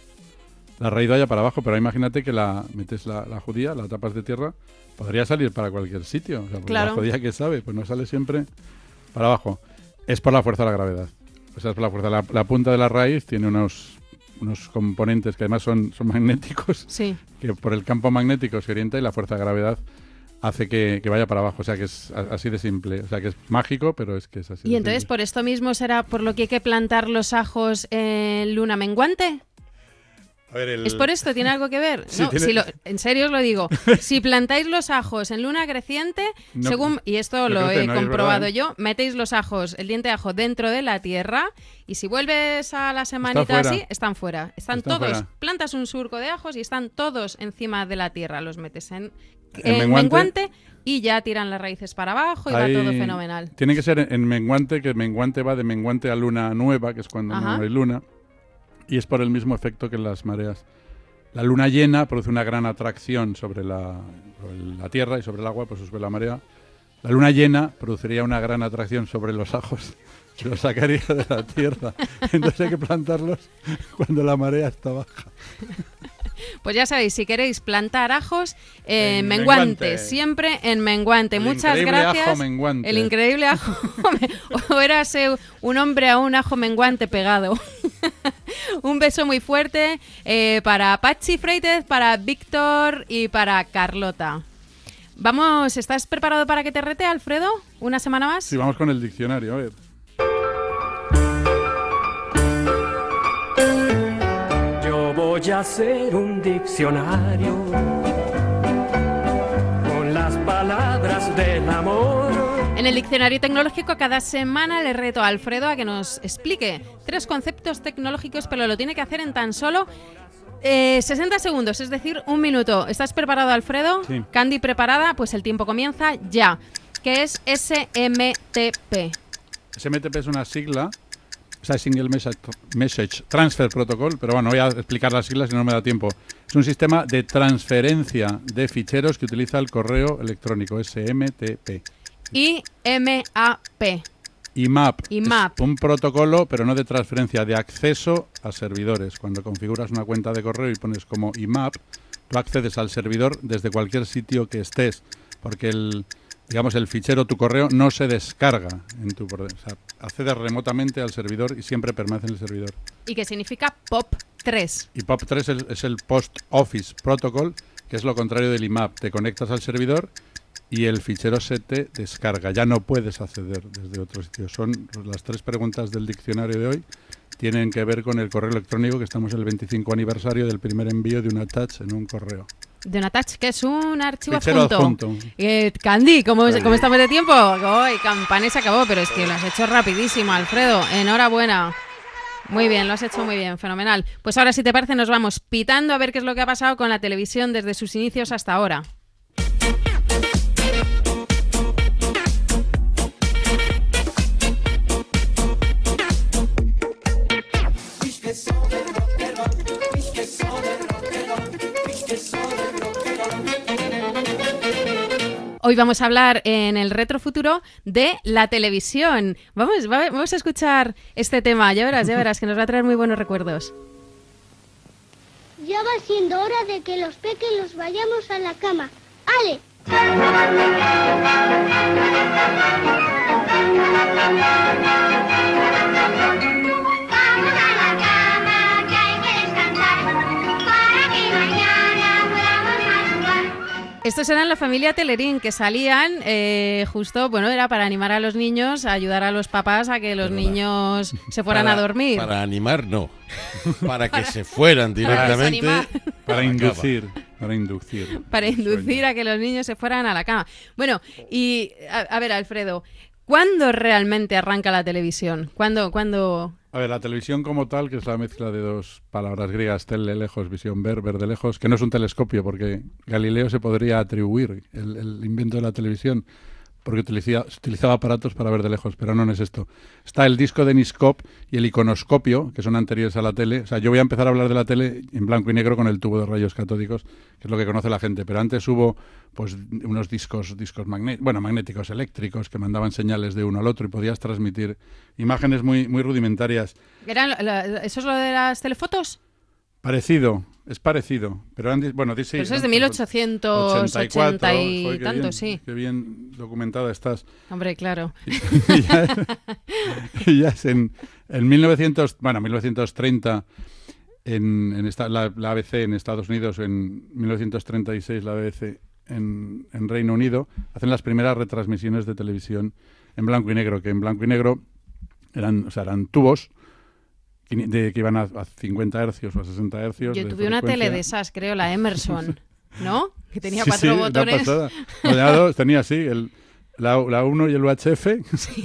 la raíz vaya para abajo, pero imagínate que la metes la, la judía, la tapas de tierra, podría salir para cualquier sitio. O sea, claro. La judía, que sabe, pues no sale siempre para abajo. Es por la fuerza de la gravedad. O sea, es por la fuerza. La, la punta de la raíz tiene unos, unos componentes que además son, son magnéticos, sí. Que por el campo magnético se orienta y la fuerza de gravedad hace que, que vaya para abajo. O sea, que es así de simple. O sea, que es mágico, pero es que es así. Y de entonces, simple. ¿por esto mismo será por lo que hay que plantar los ajos en luna menguante? A ver, el... ¿Es por esto? ¿Tiene algo que ver? Sí, no, tiene... si lo, en serio os lo digo. Si plantáis los ajos en luna creciente, no, según, y esto no lo crece, he no, comprobado verdad, ¿eh? yo, metéis los ajos, el diente de ajo dentro de la tierra, y si vuelves a la semanita así, están fuera. Están, están todos, fuera. Plantas un surco de ajos y están todos encima de la tierra. Los metes en, en, en menguante, menguante y ya tiran las raíces para abajo y Ahí va todo fenomenal. Tiene que ser en menguante, que menguante va de menguante a luna nueva, que es cuando Ajá. no hay luna, y es por el mismo efecto que en las mareas. La luna llena produce una gran atracción sobre la, sobre la tierra y sobre el agua, pues sube la marea. La luna llena produciría una gran atracción sobre los ajos, que los sacaría de la tierra. Entonces hay que plantarlos cuando la marea está baja. Pues ya sabéis, si queréis plantar ajos, eh, en menguante, menguante, siempre en menguante. El Muchas gracias. Ajo menguante. El increíble ajo. O érase un hombre a un ajo menguante pegado. Un beso muy fuerte eh, para Patxi Freites, para Víctor y para Carlota. Vamos, ¿estás preparado para que te rete, Alfredo? ¿Una semana más? Sí, vamos con el diccionario, a ver. Yo voy a hacer un diccionario con las palabras del amor. En el diccionario tecnológico cada semana le reto a Alfredo a que nos explique tres conceptos tecnológicos, pero lo tiene que hacer en tan solo eh, sesenta segundos, es decir, un minuto. ¿Estás preparado, Alfredo? Sí. Candy, ¿preparada? Pues el tiempo comienza ya. ¿Qué es S M T P? S M T P es una sigla, o sea, Single Message, Message Transfer Protocol, pero bueno, voy a explicar las siglas si no me da tiempo. Es un sistema de transferencia de ficheros que utiliza el correo electrónico, S M T P. I M A P. I M A P. I M A P. Es un protocolo, pero no de transferencia, de acceso a servidores. Cuando configuras una cuenta de correo y pones como I M A P, tú accedes al servidor desde cualquier sitio que estés, porque el, digamos, el fichero, tu correo, no se descarga en tu correo. O sea, accedes remotamente al servidor y siempre permanece en el servidor. ¿Y qué significa P O P tres? Y P O P tres es, es el Post Office Protocol, que es lo contrario del I M A P. Te conectas al servidor y el fichero se te descarga. Ya no puedes acceder desde otro sitio. Son las tres preguntas del diccionario de hoy. Tienen que ver con el correo electrónico, que estamos en el veinticinco aniversario del primer envío de un attach en un correo. De un attach, que es un archivo Fichero adjunto. adjunto. Eh, Candy, ¿cómo, ¿cómo estamos de tiempo? ¡Ay, Campane se acabó! Pero es que lo has hecho rapidísimo, Alfredo. Enhorabuena. Muy bien, lo has hecho muy bien, fenomenal. Pues ahora, si te parece, nos vamos pitando a ver qué es lo que ha pasado con la televisión desde sus inicios hasta ahora. Hoy vamos a hablar en el Retrofuturo de la televisión. Vamos, vamos a escuchar este tema, ya verás, ya verás, que nos va a traer muy buenos recuerdos. Ya va siendo hora de que los pequeños vayamos a la cama. ¡Ale! Estos eran la familia Telerín, que salían eh, justo, bueno, era para animar a los niños, a ayudar a los papás a que los Pero niños la, se fueran para, a dormir. Para animar, no. Para que se fueran directamente. Para, para inducir. Para inducir. Para inducir a que los niños se fueran a la cama. Bueno, y a, a ver, Alfredo, ¿cuándo realmente arranca la televisión? ¿Cuándo, cuándo...? A ver, la televisión como tal, que es la mezcla de dos palabras griegas, tele, lejos, visión, ver, ver de lejos, que no es un telescopio, porque Galileo se podría atribuir el, el invento de la televisión, porque utilizaba, utilizaba aparatos para ver de lejos, pero no, no es esto. Está el disco de Niscop y el iconoscopio, que son anteriores a la tele. O sea, yo voy a empezar a hablar de la tele en blanco y negro con el tubo de rayos catódicos, que es lo que conoce la gente, pero antes hubo pues unos discos discos magnéticos, bueno, magnéticos eléctricos que mandaban señales de uno al otro y podías transmitir imágenes muy muy rudimentarias. ¿Eran, ¿Eso es lo de las telefotos? Parecido, es parecido, pero han, bueno, dice, pero eso es de mil ochocientos ochenta y cuatro, y tanto, bien, sí. Qué bien documentada estás. Hombre, claro. Y, y ya, y ya es en, en mil novecientos, bueno, mil novecientos treinta en, en esta, la, la A B C en Estados Unidos, en mil novecientos treinta y seis la B B C en, en Reino Unido, hacen las primeras retransmisiones de televisión en blanco y negro, que en blanco y negro eran, o sea, eran tubos de que iban a, a cincuenta hercios o a sesenta hercios. Yo de tuve una tele de esas, creo, la Emerson, ¿no? Que tenía sí, cuatro sí, botones. Dos, tenía así, el, la, la uno y el U H F. Sí.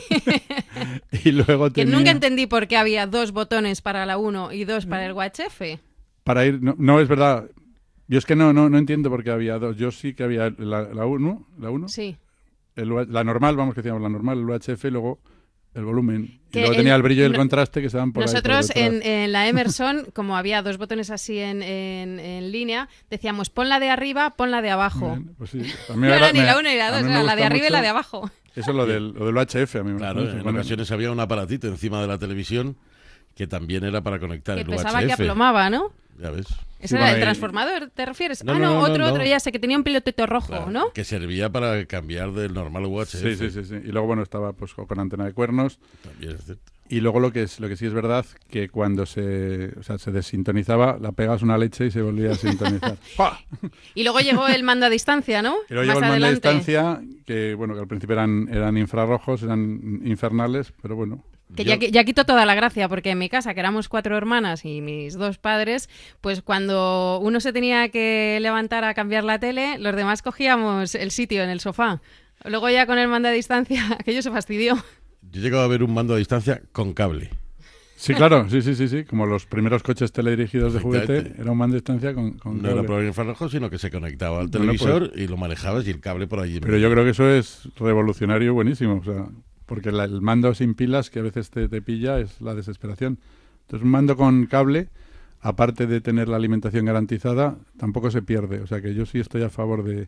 Y luego que tenía... nunca entendí por qué había dos botones para la uno y dos para el U H F. Para ir, no, no es verdad. Yo es que no, no, no entiendo por qué había dos. Yo sí que había la, la uno, la uno. Sí. El, la normal, vamos que decíamos, la normal, el U H F y luego el volumen. Que y luego el, tenía el brillo y el no, contraste que se dan por nosotros ahí. Nosotros en, en la Emerson, como había dos botones así en, en, en línea, decíamos pon la de arriba, pon la de abajo. Bien, pues sí. No era ni la una ni la dos, era la de arriba y la de abajo. Eso es lo del, lo del U H F. A mí me claro, gusta. en Bueno, ocasiones había un aparatito encima de la televisión que también era para conectar que el U H F. pensaba que aplomaba, ¿no? Ya ves. ¿Ese sí, era bueno, el y... transformador, te refieres? No, ah, no, no, no otro, no, otro, no. ya sé, que tenía un pilotito rojo, claro, ¿no? Que servía para cambiar del normal U H F. Sí, sí, sí, sí. Y luego, bueno, estaba pues con antena de cuernos. También es cierto. Y luego lo que es lo que sí es verdad, que cuando se, o sea, se desintonizaba, la pegas una leche y se volvía a sintonizar. Y luego llegó el mando a distancia, ¿no? Y luego Más llegó el mando a adelante. distancia, que bueno, que al principio eran, eran infrarrojos, eran infernales, pero bueno. Que Yo- ya, ya quitó toda la gracia, porque en mi casa, que éramos cuatro hermanas y mis dos padres, pues cuando uno se tenía que levantar a cambiar la tele, los demás cogíamos el sitio en el sofá. Luego ya con el mando a distancia, aquello se fastidió. Yo he llegado a ver un mando a distancia con cable. Sí, claro, sí, sí, sí, sí. Como los primeros coches teledirigidos de juguete, Efectivamente. era un mando de distancia con, con No era cable. por el infrarrojo, sino que se conectaba al Bueno, televisor y lo manejabas y el cable por allí. Pero yo creo que eso es revolucionario y buenísimo, o sea, porque la- el mando sin pilas que a veces te, te pilla es la desesperación. Entonces un mando con cable, aparte de tener la alimentación garantizada, tampoco se pierde. O sea que yo sí estoy a favor de,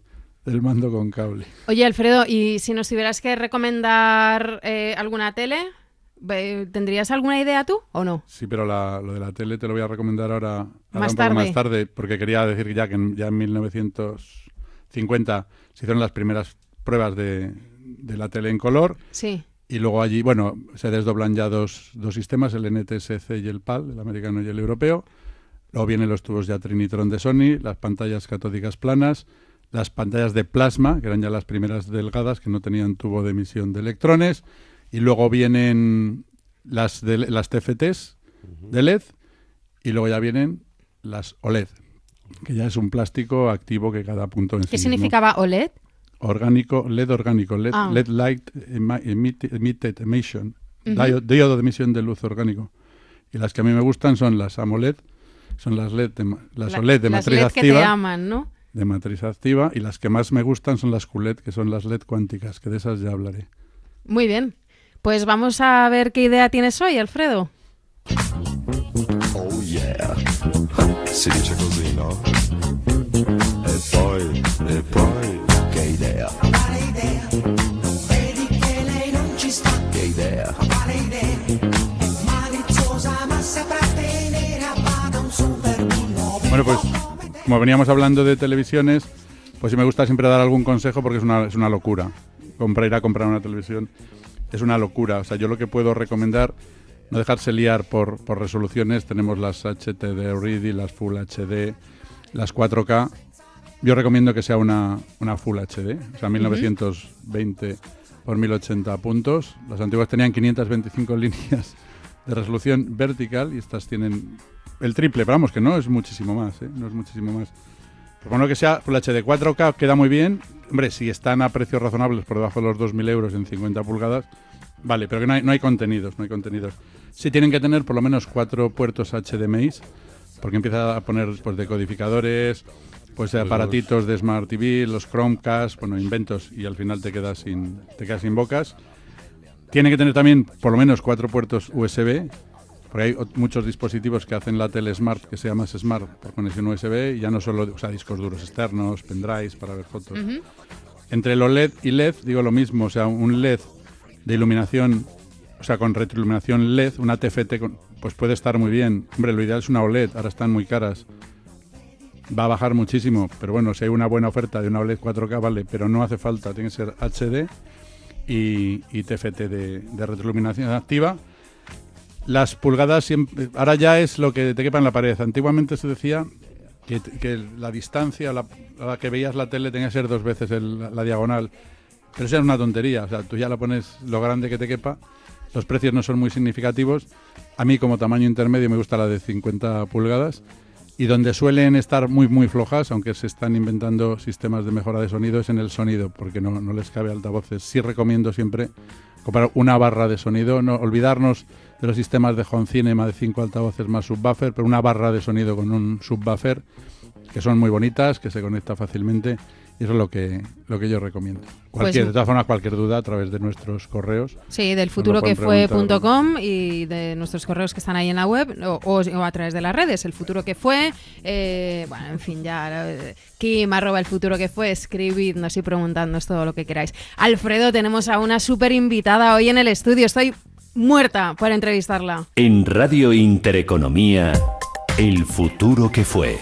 del mando con cable. Oye, Alfredo, y si nos tuvieras que recomendar eh, alguna tele, ¿tendrías alguna idea tú o no? Sí, pero la, lo de la tele te lo voy a recomendar ahora, ahora más, un tarde. poco más tarde, porque quería decir ya que en, ya en mil novecientos cincuenta se hicieron las primeras pruebas de, de la tele en color. Sí. Y luego allí, bueno, se desdoblan ya dos, dos sistemas, el N T S C y el P A L, el americano y el europeo. Luego vienen los tubos ya Trinitron de Sony, las pantallas catódicas planas, las pantallas de plasma, que eran ya las primeras delgadas, que no tenían tubo de emisión de electrones. Y luego vienen las, de, las T F Ts de L E D. Y luego ya vienen las O L E D, que ya es un plástico activo que cada punto en sí ¿Qué mismo. significaba O L E D? Orgánico, L E D orgánico, L E D, Ah. L E D Light Emit- Emitted Emission, Ujú. dio- diodo de emisión de luz orgánico. Y las que a mí me gustan son las AMOLED, son las L E D de, ma- las La- O L E D de las matriz L E D que activa, te aman, ¿no? de matriz activa, y las que más me gustan son las Q L E D, que son las L E D cuánticas, que de esas ya hablaré. Muy bien. Pues vamos a ver qué idea tienes hoy, Alfredo. Oh yeah, si dice così, no? E poi, e poi, che idea? Quale idea? Vedi che lei non ci sta. Che idea? Quale idea? È maliziosa ma saprà tenere a bada un super bullo. Bueno, pues como veníamos hablando de televisiones, pues sí me gusta siempre dar algún consejo porque es una, es una locura. Comprar, ir a comprar una televisión es una locura. O sea, yo lo que puedo recomendar, no dejarse liar por, por resoluciones. Tenemos las H D Ready, las Full H D, las cuatro K. Yo recomiendo que sea una, una Full H D, o sea, mil novecientos veinte por mil ochenta puntos. Las antiguas tenían quinientas veinticinco líneas de resolución vertical y estas tienen el triple, pero vamos, que no es muchísimo más, ¿eh? No es muchísimo más. Pues bueno, que sea Full H D cuatro K queda muy bien. Hombre, si están a precios razonables por debajo de los dos mil euros en cincuenta pulgadas, vale, pero que no hay, no hay contenidos, no hay contenidos. Sí tienen que tener por lo menos cuatro puertos H D M I, porque empieza a poner pues decodificadores, pues Pues aparatitos de Smart T V, los Chromecast, bueno, inventos, y al final te quedas sin, te quedas sin bocas. Tiene que tener también por lo menos cuatro puertos U S B, porque hay ot- muchos dispositivos que hacen la tele Smart, que sea más Smart por conexión U S B, y ya no solo, o sea, discos duros externos, pendrives para ver fotos. Ujú. Entre el O L E D y L E D, digo lo mismo, o sea, un L E D de iluminación, o sea, con retroiluminación L E D, una T F T, con- pues puede estar muy bien. Hombre, lo ideal es una O L E D, ahora están muy caras. Va a bajar muchísimo, pero bueno, si hay una buena oferta de una O L E D cuatro K, vale, pero no hace falta, tiene que ser H D y, y T F T de, de retroiluminación activa. Las pulgadas siempre, ahora ya es lo que te quepa en la pared. Antiguamente se decía que, que la distancia a la, a la que veías la tele tenía que ser dos veces el- la, la diagonal. Pero eso es una tontería. O sea, tú ya la pones lo grande que te quepa. Los precios no son muy significativos. A mí, como tamaño intermedio, me gusta la de cincuenta pulgadas. Y donde suelen estar muy, muy flojas, aunque se están inventando sistemas de mejora de sonido, es en el sonido, porque no, no les cabe altavoces. Sí recomiendo siempre comprar una barra de sonido, no olvidarnos de los sistemas de home cinema de cinco altavoces más subwoofer, pero una barra de sonido con un subwoofer, que son muy bonitas, que se conecta fácilmente, y eso es lo que, lo que yo recomiendo. Cualquier, Pues- de todas formas, cualquier duda a través de nuestros correos. Sí, del nos futuro lo que pueden fue punto preguntar. com y de nuestros correos que están ahí en la web o, o- o a través de las redes. El futuro que fue, eh, bueno, en fin, ya. eh, Kim, arroba el futuro que fue, escribidnos y preguntadnos todo lo que queráis. Alfredo, tenemos a una súper invitada hoy en el estudio. Estoy muerta por entrevistarla. En Radio Intereconomía, el futuro que fue.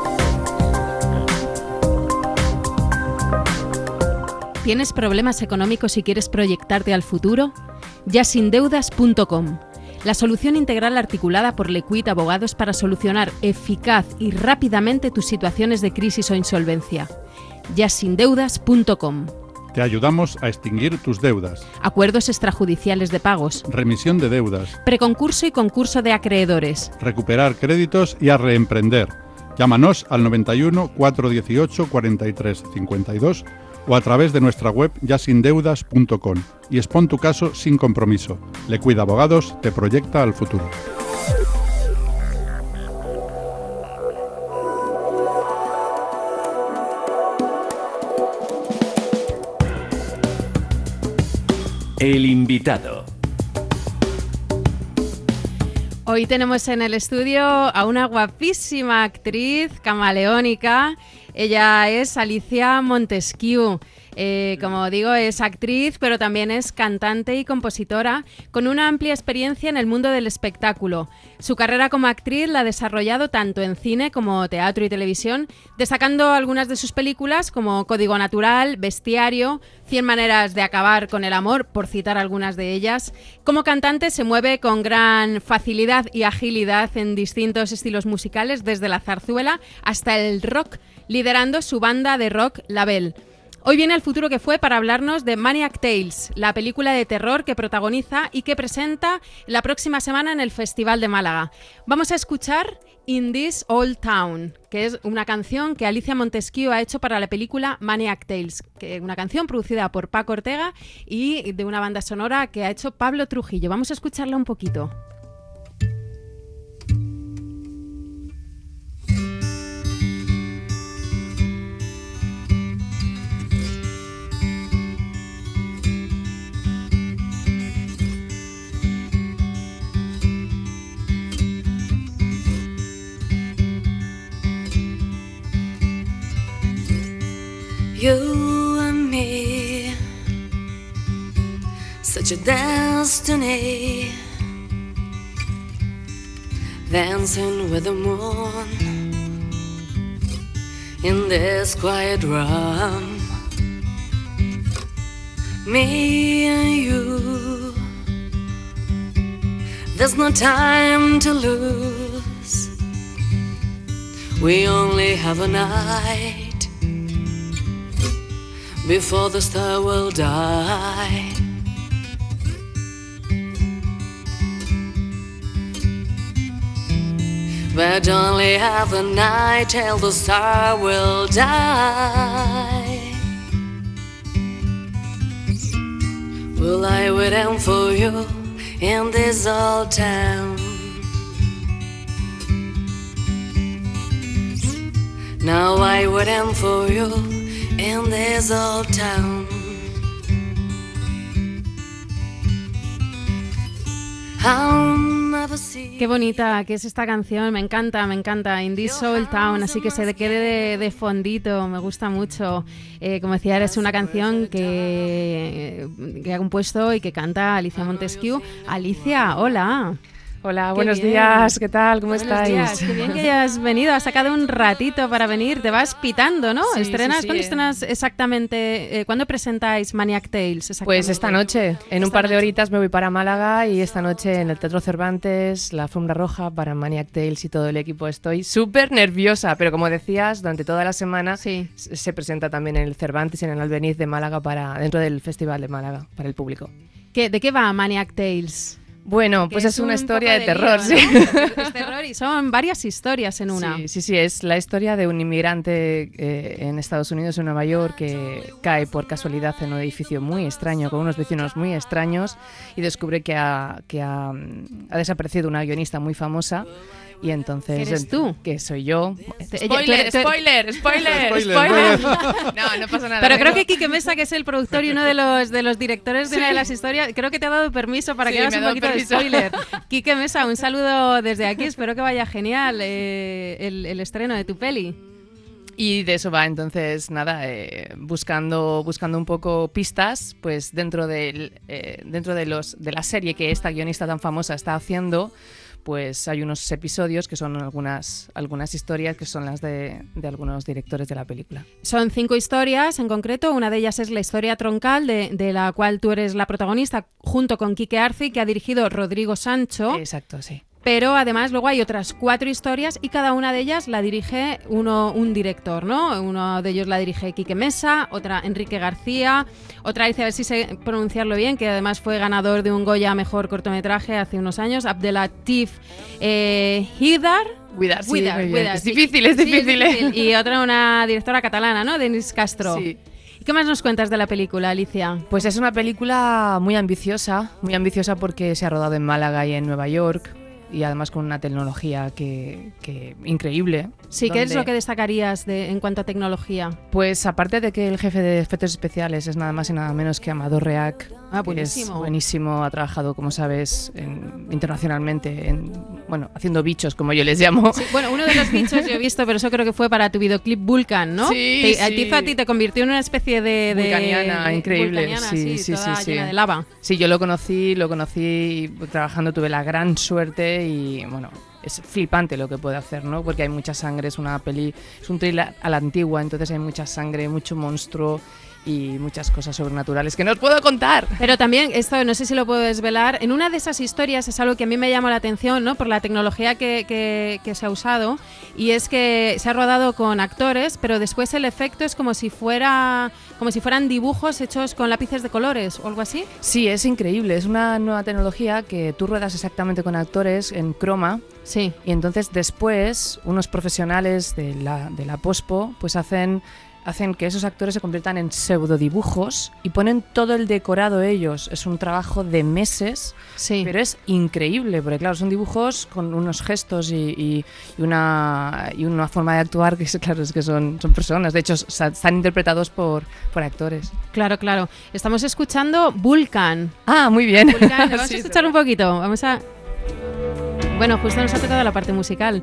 ¿Tienes problemas económicos y quieres proyectarte al futuro? ya sin deudas punto com. La solución integral articulada por Lequit Abogados para solucionar eficaz y rápidamente tus situaciones de crisis o insolvencia. ya sin deudas punto com. Te ayudamos a extinguir tus deudas. Acuerdos extrajudiciales de pagos. Remisión de deudas. Preconcurso y concurso de acreedores. Recuperar créditos y a reemprender. Llámanos al noventa y uno, cuatrocientos dieciocho, cuarenta y tres cincuenta y dos o a través de nuestra web ya sin deudas punto com y expon tu caso sin compromiso. Lequit Abogados te proyecta al futuro. El invitado. Hoy tenemos en el estudio a una guapísima actriz camaleónica Ella es Alicia Montesquieu. Eh, como digo, es actriz, pero también es cantante y compositora, con una amplia experiencia en el mundo del espectáculo. Su carrera como actriz la ha desarrollado tanto en cine como teatro y televisión, destacando algunas de sus películas como Código Natural, Bestiario, Cien maneras de acabar con el amor, por citar algunas de ellas. Como cantante se mueve con gran facilidad y agilidad en distintos estilos musicales, desde la zarzuela hasta el rock, liderando su banda de rock Label. Hoy viene El futuro que fue para hablarnos de Maniac Tales, la película de terror que protagoniza y que presenta la próxima semana en el Festival de Málaga. Vamos a escuchar In This Old Town, que es una canción que Alicia Montesquieu ha hecho para la película Maniac Tales, que es una canción producida por Paco Ortega y de una banda sonora que ha hecho Pablo Trujillo. Vamos a escucharla un poquito. You and me, such a destiny, dancing with the moon in this quiet room. Me and you, there's no time to lose. We only have a night before the star will die. But only have a night till the star will die. Will I wait for you in this old town? Now I wait for you in this old town. Qué bonita que es esta canción, me encanta, me encanta, In This Old Town, así que se quede de, de fondito, me gusta mucho. Eh, como decía, es una canción que, que ha compuesto y que canta Alicia Montesquieu. Alicia, hola. Hola, Qué buenos bien. días, ¿qué tal? ¿Cómo Buenos estáis? días, qué bien que hayas venido, has sacado un ratito para venir, te vas pitando, ¿no? Sí, ¿Estrenas? sí, sí. ¿Cuándo estrenas exactamente? Eh, ¿Cuándo presentáis Maniac Tales? Exactamente? Pues esta noche, en un Esta par de noche. horitas me voy para Málaga y esta noche en el Teatro Cervantes, la alfombra roja para Maniac Tales y todo el equipo. Estoy súper nerviosa, pero como decías, durante toda la semana sí. se presenta también en el Cervantes y en el Albeniz de Málaga para dentro del Festival de Málaga para el público. ¿Qué, ¿De qué va Maniac Tales? Bueno, Que pues es, una un historia poco de terror, lío, sí. ¿no? Es terror y son varias historias en una. Sí, sí, sí, es la historia de un inmigrante eh, en Estados Unidos, en Nueva York, que cae por casualidad en un edificio muy extraño, con unos vecinos muy extraños, y descubre que ha, que ha, ha desaparecido una guionista muy famosa. Y entonces... ¿Eres tú? Que soy yo. Ella- Spoiler, claro, spoiler, spoiler, Spoiler, spoiler. spoiler. No, no pasa nada. Pero creo vengo- que Quique Mesa, que es el productor y uno de los, de los directores de una de las historias, creo que te ha dado permiso para Sí, que hagas me un ha dado poquito de permiso. spoiler. Quique Mesa, un saludo desde aquí, espero que vaya genial eh, el, el estreno de tu peli. Y de eso va, entonces, nada, eh, buscando, buscando un poco pistas, pues dentro, del, eh, dentro de, los, de la serie que esta guionista tan famosa está haciendo, pues hay unos episodios que son algunas, algunas historias que son las de, de algunos directores de la película. Son cinco historias en concreto, una de ellas es la historia troncal, de, de la cual tú eres la protagonista, junto con Quique Arci, que ha dirigido Rodrigo Sancho. Exacto, sí. Pero además luego hay otras cuatro historias y cada una de ellas la dirige uno, un director, ¿no? Uno de ellos la dirige Quique Mesa, otra Enrique García, otra dice, a ver si sé pronunciarlo bien, que además fue ganador de un Goya a Mejor Cortometraje hace unos años, Abdelatif eh, Hidar. Cuidar, sí, Cuidar, muy bien. cuidar, Es sí. difícil, es Sí, difícil, ¿eh? Y otra una directora catalana, ¿no? Denis Castro. Sí. ¿Y qué más nos cuentas de la película, Alicia? Pues es una película muy ambiciosa, muy ambiciosa porque se ha rodado en Málaga y en Nueva York, y además con una tecnología que, que increíble. Sí, ¿qué es donde- lo que destacarías de, en cuanto a tecnología? Pues aparte de que el jefe de efectos especiales es nada más y nada menos que Amador Reac, Ah, que es buenísimo. buenísimo, ha trabajado, como sabes, en- internacionalmente, en, bueno, haciendo bichos, como yo les llamo. Sí, bueno, uno de los bichos yo he visto, pero eso creo que fue para tu videoclip Vulcan, ¿no? Sí, te, a sí. ti, a ti te convirtió en una especie de... de Vulcaniana, de- increíble. vulcaniana, sí, sí, toda sí, sí. llena de lava. Sí, yo lo conocí, lo conocí trabajando, tuve la gran suerte y bueno, es flipante lo que puede hacer, ¿no? Porque hay mucha sangre, es una peli, es un thriller a la antigua, entonces hay mucha sangre, mucho monstruo y muchas cosas sobrenaturales que no os puedo contar. Pero también, esto no sé si lo puedo desvelar, en una de esas historias es algo que a mí me llama la atención, ¿no? Por la tecnología que, que, que se ha usado, y es que se ha rodado con actores, pero después el efecto es como si fuera como si fueran dibujos hechos con lápices de colores o algo así. Sí, es increíble, es una nueva tecnología que tú ruedas exactamente con actores en croma. Sí. Y entonces después unos profesionales de la, de la pospo pues hacen... hacen que esos actores se conviertan en pseudodibujos y ponen todo el decorado ellos. Es un trabajo de meses, sí. pero es increíble, porque claro, son dibujos con unos gestos y, y, y, una, y una forma de actuar que, claro, es que son, son personas. De hecho, están interpretados por, por actores. Claro, claro. Estamos escuchando Vulcan. Ah, muy bien. Vulcan. Vamos Sí, a escuchar un poquito. Vamos a... Bueno, justo nos ha tocado la parte musical.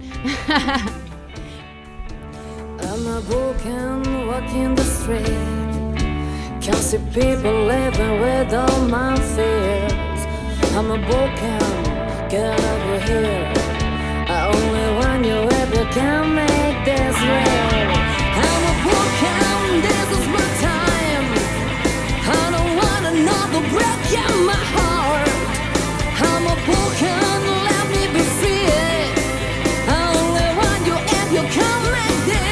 I'm a broken walking the street. Can't see people living with all my fears. I'm a broken, get over here. I only want you if you can make this real. I'm a broken, this is my time. I don't want another break in my heart. I'm a broken, let me be free. I only want you if you can make this.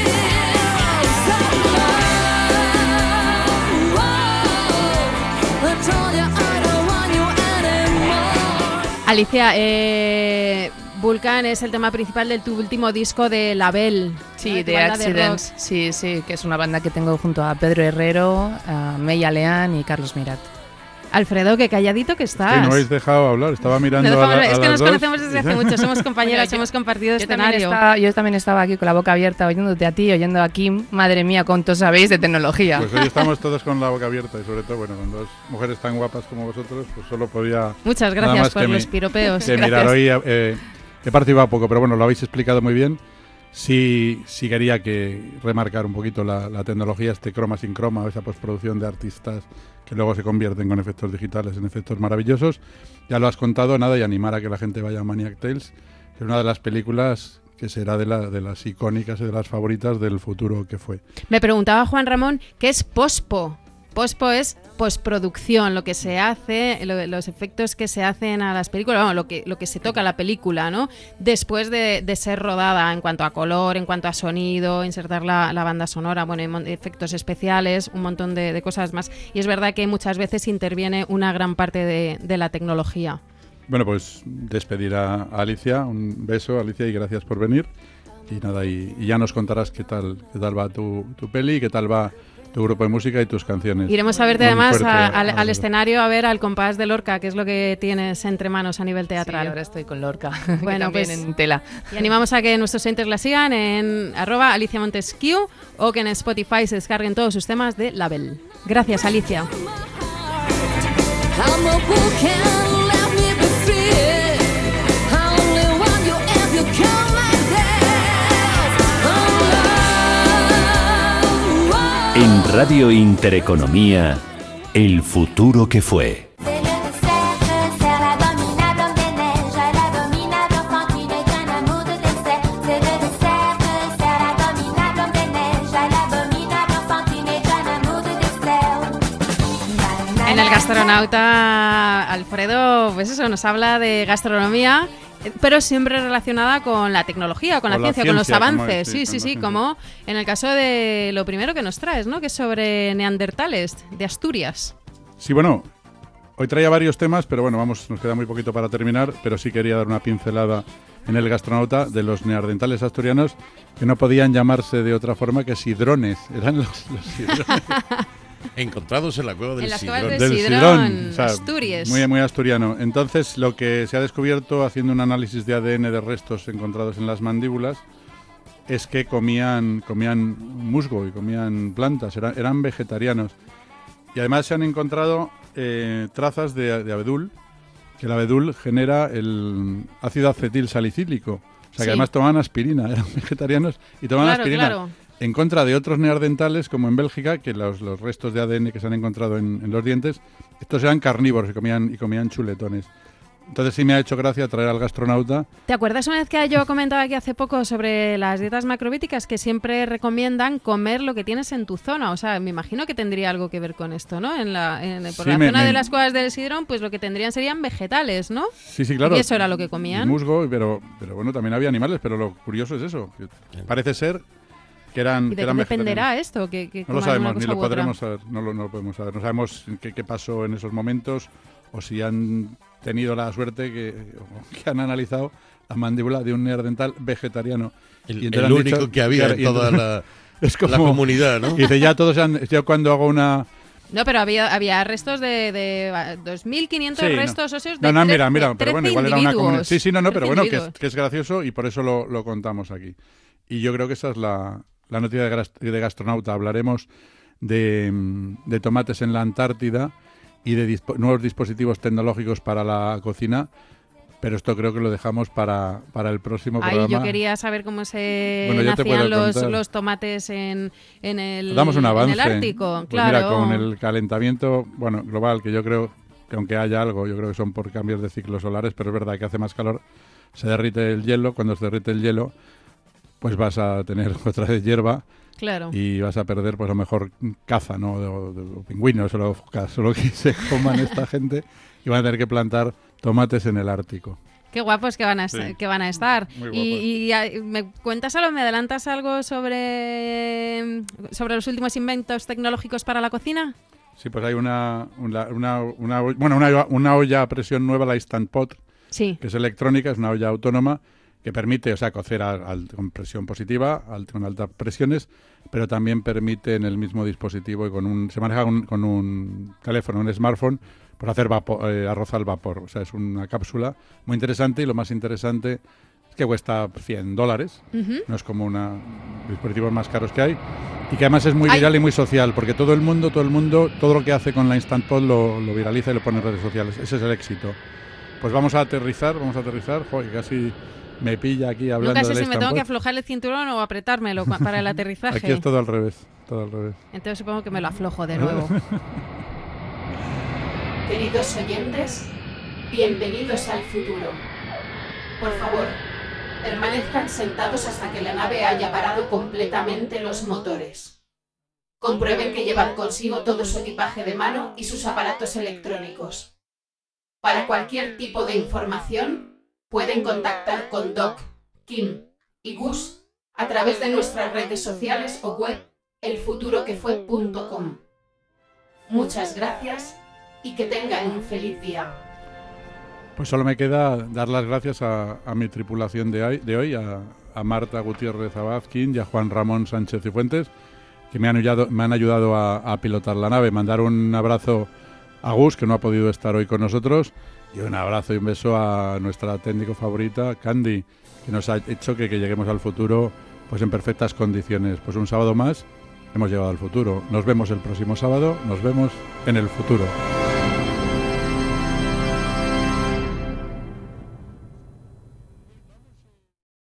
Alicia, eh, Vulcan es el tema principal de tu último disco de Label. Sí, ¿no? de Accidents. Sí, sí, que es una banda que tengo junto a Pedro Herrero, a Meya Leán y Carlos Mirat. Alfredo, qué calladito que estás. Sí, no habéis dejado hablar, estaba mirando No a, la, a Es que las nos dos. conocemos desde hace mucho, somos compañeras, Bueno, yo- hemos compartido Yo también, escenario. estaba, yo también estaba aquí con la boca abierta oyéndote a ti, oyendo a Kim. Madre mía, cuánto sabéis de tecnología. Pues hoy estamos todos con la boca abierta y sobre todo, bueno, con dos mujeres tan guapas como vosotros, pues solo podía... Muchas nada gracias más por que los mi- piropeos. que Gracias. mirar hoy, eh, he participado poco, pero bueno, lo habéis explicado muy bien. Sí, sí quería que remarcar un poquito la, la tecnología, este croma sin croma, esa postproducción de artistas que luego se convierten con efectos digitales en efectos maravillosos. Ya lo has contado, nada, y animar a que la gente vaya a Maniac Tales, que es una de las películas que será de, la, de las icónicas y de las favoritas del futuro que fue. Me preguntaba Juan Ramón, ¿qué es pospo? Pospo es postproducción, lo que se hace, lo- los efectos que se hacen a las películas, bueno, lo que, lo que se toca a la película, ¿no? Después de, de ser rodada en cuanto a color, en cuanto a sonido, insertar la, la banda sonora, bueno, y mon- efectos especiales, un montón de, de cosas más. Y es verdad que muchas veces interviene una gran parte de, de la tecnología. Bueno, pues despedir a a Alicia, un beso Alicia y gracias por venir. Y nada, y, y ya nos contarás qué tal, qué tal va tu, tu peli, qué tal va tu grupo de música y tus canciones. Iremos a verte Un además fuerte a- al, al abrazo. escenario a ver al compás de Lorca, que es lo que tienes entre manos a nivel teatral. Sí, ahora estoy con Lorca, Bueno, también pues en tela. y animamos a que nuestros oyentes la sigan en arroba Alicia Montesquieu o que en Spotify se descarguen todos sus temas de Label. Gracias, Alicia. I'm a broken, let me be free. I only want you if you come like this. En Radio Intereconomía, el futuro que fue. C'est le dessert, c'est l'abominable homme des neiges, l'abominable enfant qui n'est qu'un amour de dessert. C'est le dessert, c'est l'abominable homme des neiges, l'abominable enfant qui n'est qu'un amour de dessert. En el Gastronauta, Alfredo, pues eso, nos habla de gastronomía, eh, pero siempre relacionada con la tecnología, con, Con la la ciencia, con los ciencia, como avances. es, Sí, sí, sí, con la sí, ciencia. como en el caso de lo primero que nos traes, ¿no? Que es sobre neandertales de Asturias. Sí, bueno, hoy traía varios temas, pero bueno, vamos, nos queda muy poquito para terminar, pero sí quería dar una pincelada en el Gastronauta de los neandertales asturianos que no podían llamarse de otra forma que sidrones, eran los, los sidrones. Encontrados en la cueva del En las Sidrón. cuevas Del Sidrón, sidrón, o sea, Asturias. Muy, muy asturiano. Entonces, lo que se ha descubierto haciendo un análisis de A D N de restos encontrados en las mandíbulas es que comían, comían musgo y comían plantas, eran, eran vegetarianos. Y además se han encontrado eh, trazas de, de abedul, que el abedul genera el ácido acetil salicílico. O sea, que Sí. además tomaban aspirina, eran vegetarianos y tomaban Claro, aspirina. claro. En contra de otros neandertales, como en Bélgica, que los, los restos de A D N que se han encontrado en, en los dientes, estos eran carnívoros y comían, y comían chuletones. Entonces sí me ha hecho gracia traer al gastronauta. ¿Te acuerdas una vez que yo comentaba aquí hace poco sobre las dietas macrobíticas que siempre recomiendan comer lo que tienes en tu zona? O sea, me imagino que tendría algo que ver con esto, ¿no? En la, en, por Sí, la me- zona me- de las cuevas del Sidrón, pues lo que tendrían serían vegetales, ¿no? Sí, sí, claro. Y eso era lo que comían. Musgo, pero, pero bueno, también había animales, pero lo curioso es eso. Que parece ser que eran ¿Y de que qué eran dependerá esto? Que, que No lo coman una sabemos, ni cosa lo u otra. podremos saber, no lo, no lo podemos saber. No sabemos qué, qué pasó en esos momentos o si han tenido la suerte que, o que han analizado la mandíbula de un neandertal vegetariano. El- Y el entonces han único dicho- que había en y toda entonces- la- es como- la comunidad, ¿no? Y dice, ya todos han... Yo cuando hago una... No, pero había, había restos de, de dos mil quinientos Sí, no. restos óseos de No, no, tre- mira, mira, de pero bueno, trece igual era una comunidad. individuos. Sí, sí, no, no, pero trece bueno, que es, individuos. que es gracioso y por eso lo, lo contamos aquí. Y yo creo que esa es la, la noticia de, gras- de gastronauta. Hablaremos de, mm, de tomates en la Antártida y de dispo- nuevos dispositivos tecnológicos para la cocina, pero esto creo que lo dejamos para, para el próximo Ay, programa. yo quería saber cómo se Bueno, yo te nacían puedo los, contar. los tomates en, en, el, Damos un avance. en el Ártico. Pues Claro. mira, con el calentamiento bueno global, que yo creo que aunque haya algo, yo creo que son por cambios de ciclos solares, pero es verdad que hace más calor, se derrite el hielo. Cuando se derrite el hielo, pues vas a tener otra vez hierba Claro. y vas a perder, pues a lo mejor caza, ¿no? De, de- de pingüinos o lo, focas, o lo que se coman esta gente, y van a tener que plantar tomates en el Ártico. Qué guapos que van a, est- Sí. que van a estar. Muy Y, guapos. y, ah, me cuentas algo, me adelantas algo sobre, sobre los últimos inventos tecnológicos para la cocina. Sí, pues hay una, una, una, una o- bueno, una, una olla a presión nueva, la Instant Pot, Sí. que es electrónica, es una olla autónoma que permite, o sea, cocer a- al- con presión positiva, al- con altas presiones, pero también permite en el mismo dispositivo y con un, se maneja con, con un teléfono, un smartphone, pues hacer vapo- eh, arroz al vapor. O sea, es una cápsula muy interesante y lo más interesante es que cuesta cien dólares. Ujú. No es como una dispositivos más caros que hay y que además es muy Ay. viral y muy social, porque todo el mundo, todo el mundo, todo lo que hace con la Instant Pot lo, lo viraliza y lo pone en redes sociales. Ese es el éxito. Pues vamos a aterrizar, vamos a aterrizar. Joder, casi me pilla aquí hablando Nunca sé de la si me Instant tengo que Pot. aflojar el cinturón o apretármelo cua- para el aterrizaje. Aquí es todo al revés, todo al revés. Entonces supongo que me lo aflojo de nuevo. Queridos oyentes, bienvenidos al futuro. Por favor, permanezcan sentados hasta que la nave haya parado completamente los motores. Comprueben que llevan consigo todo su equipaje de mano y sus aparatos electrónicos. Para cualquier tipo de información, pueden contactar con Doc, Kim y Gus a través de nuestras redes sociales o web el futuro que fue punto com. Muchas gracias y que tengan un feliz día. Pues solo me queda dar las gracias a, a mi tripulación de hoy, de hoy a, a Marta Gutiérrez Abazquín y a Juan Ramón Sánchez Cifuentes, que me han ayudado, me han ayudado a, a pilotar la nave. Mandar un abrazo a Gus, que no ha podido estar hoy con nosotros, y un abrazo y un beso a nuestra técnico favorita, Candy, que nos ha hecho que, que lleguemos al futuro pues en perfectas condiciones. Pues un sábado más hemos llegado al futuro. Nos vemos el próximo sábado, nos vemos en el futuro.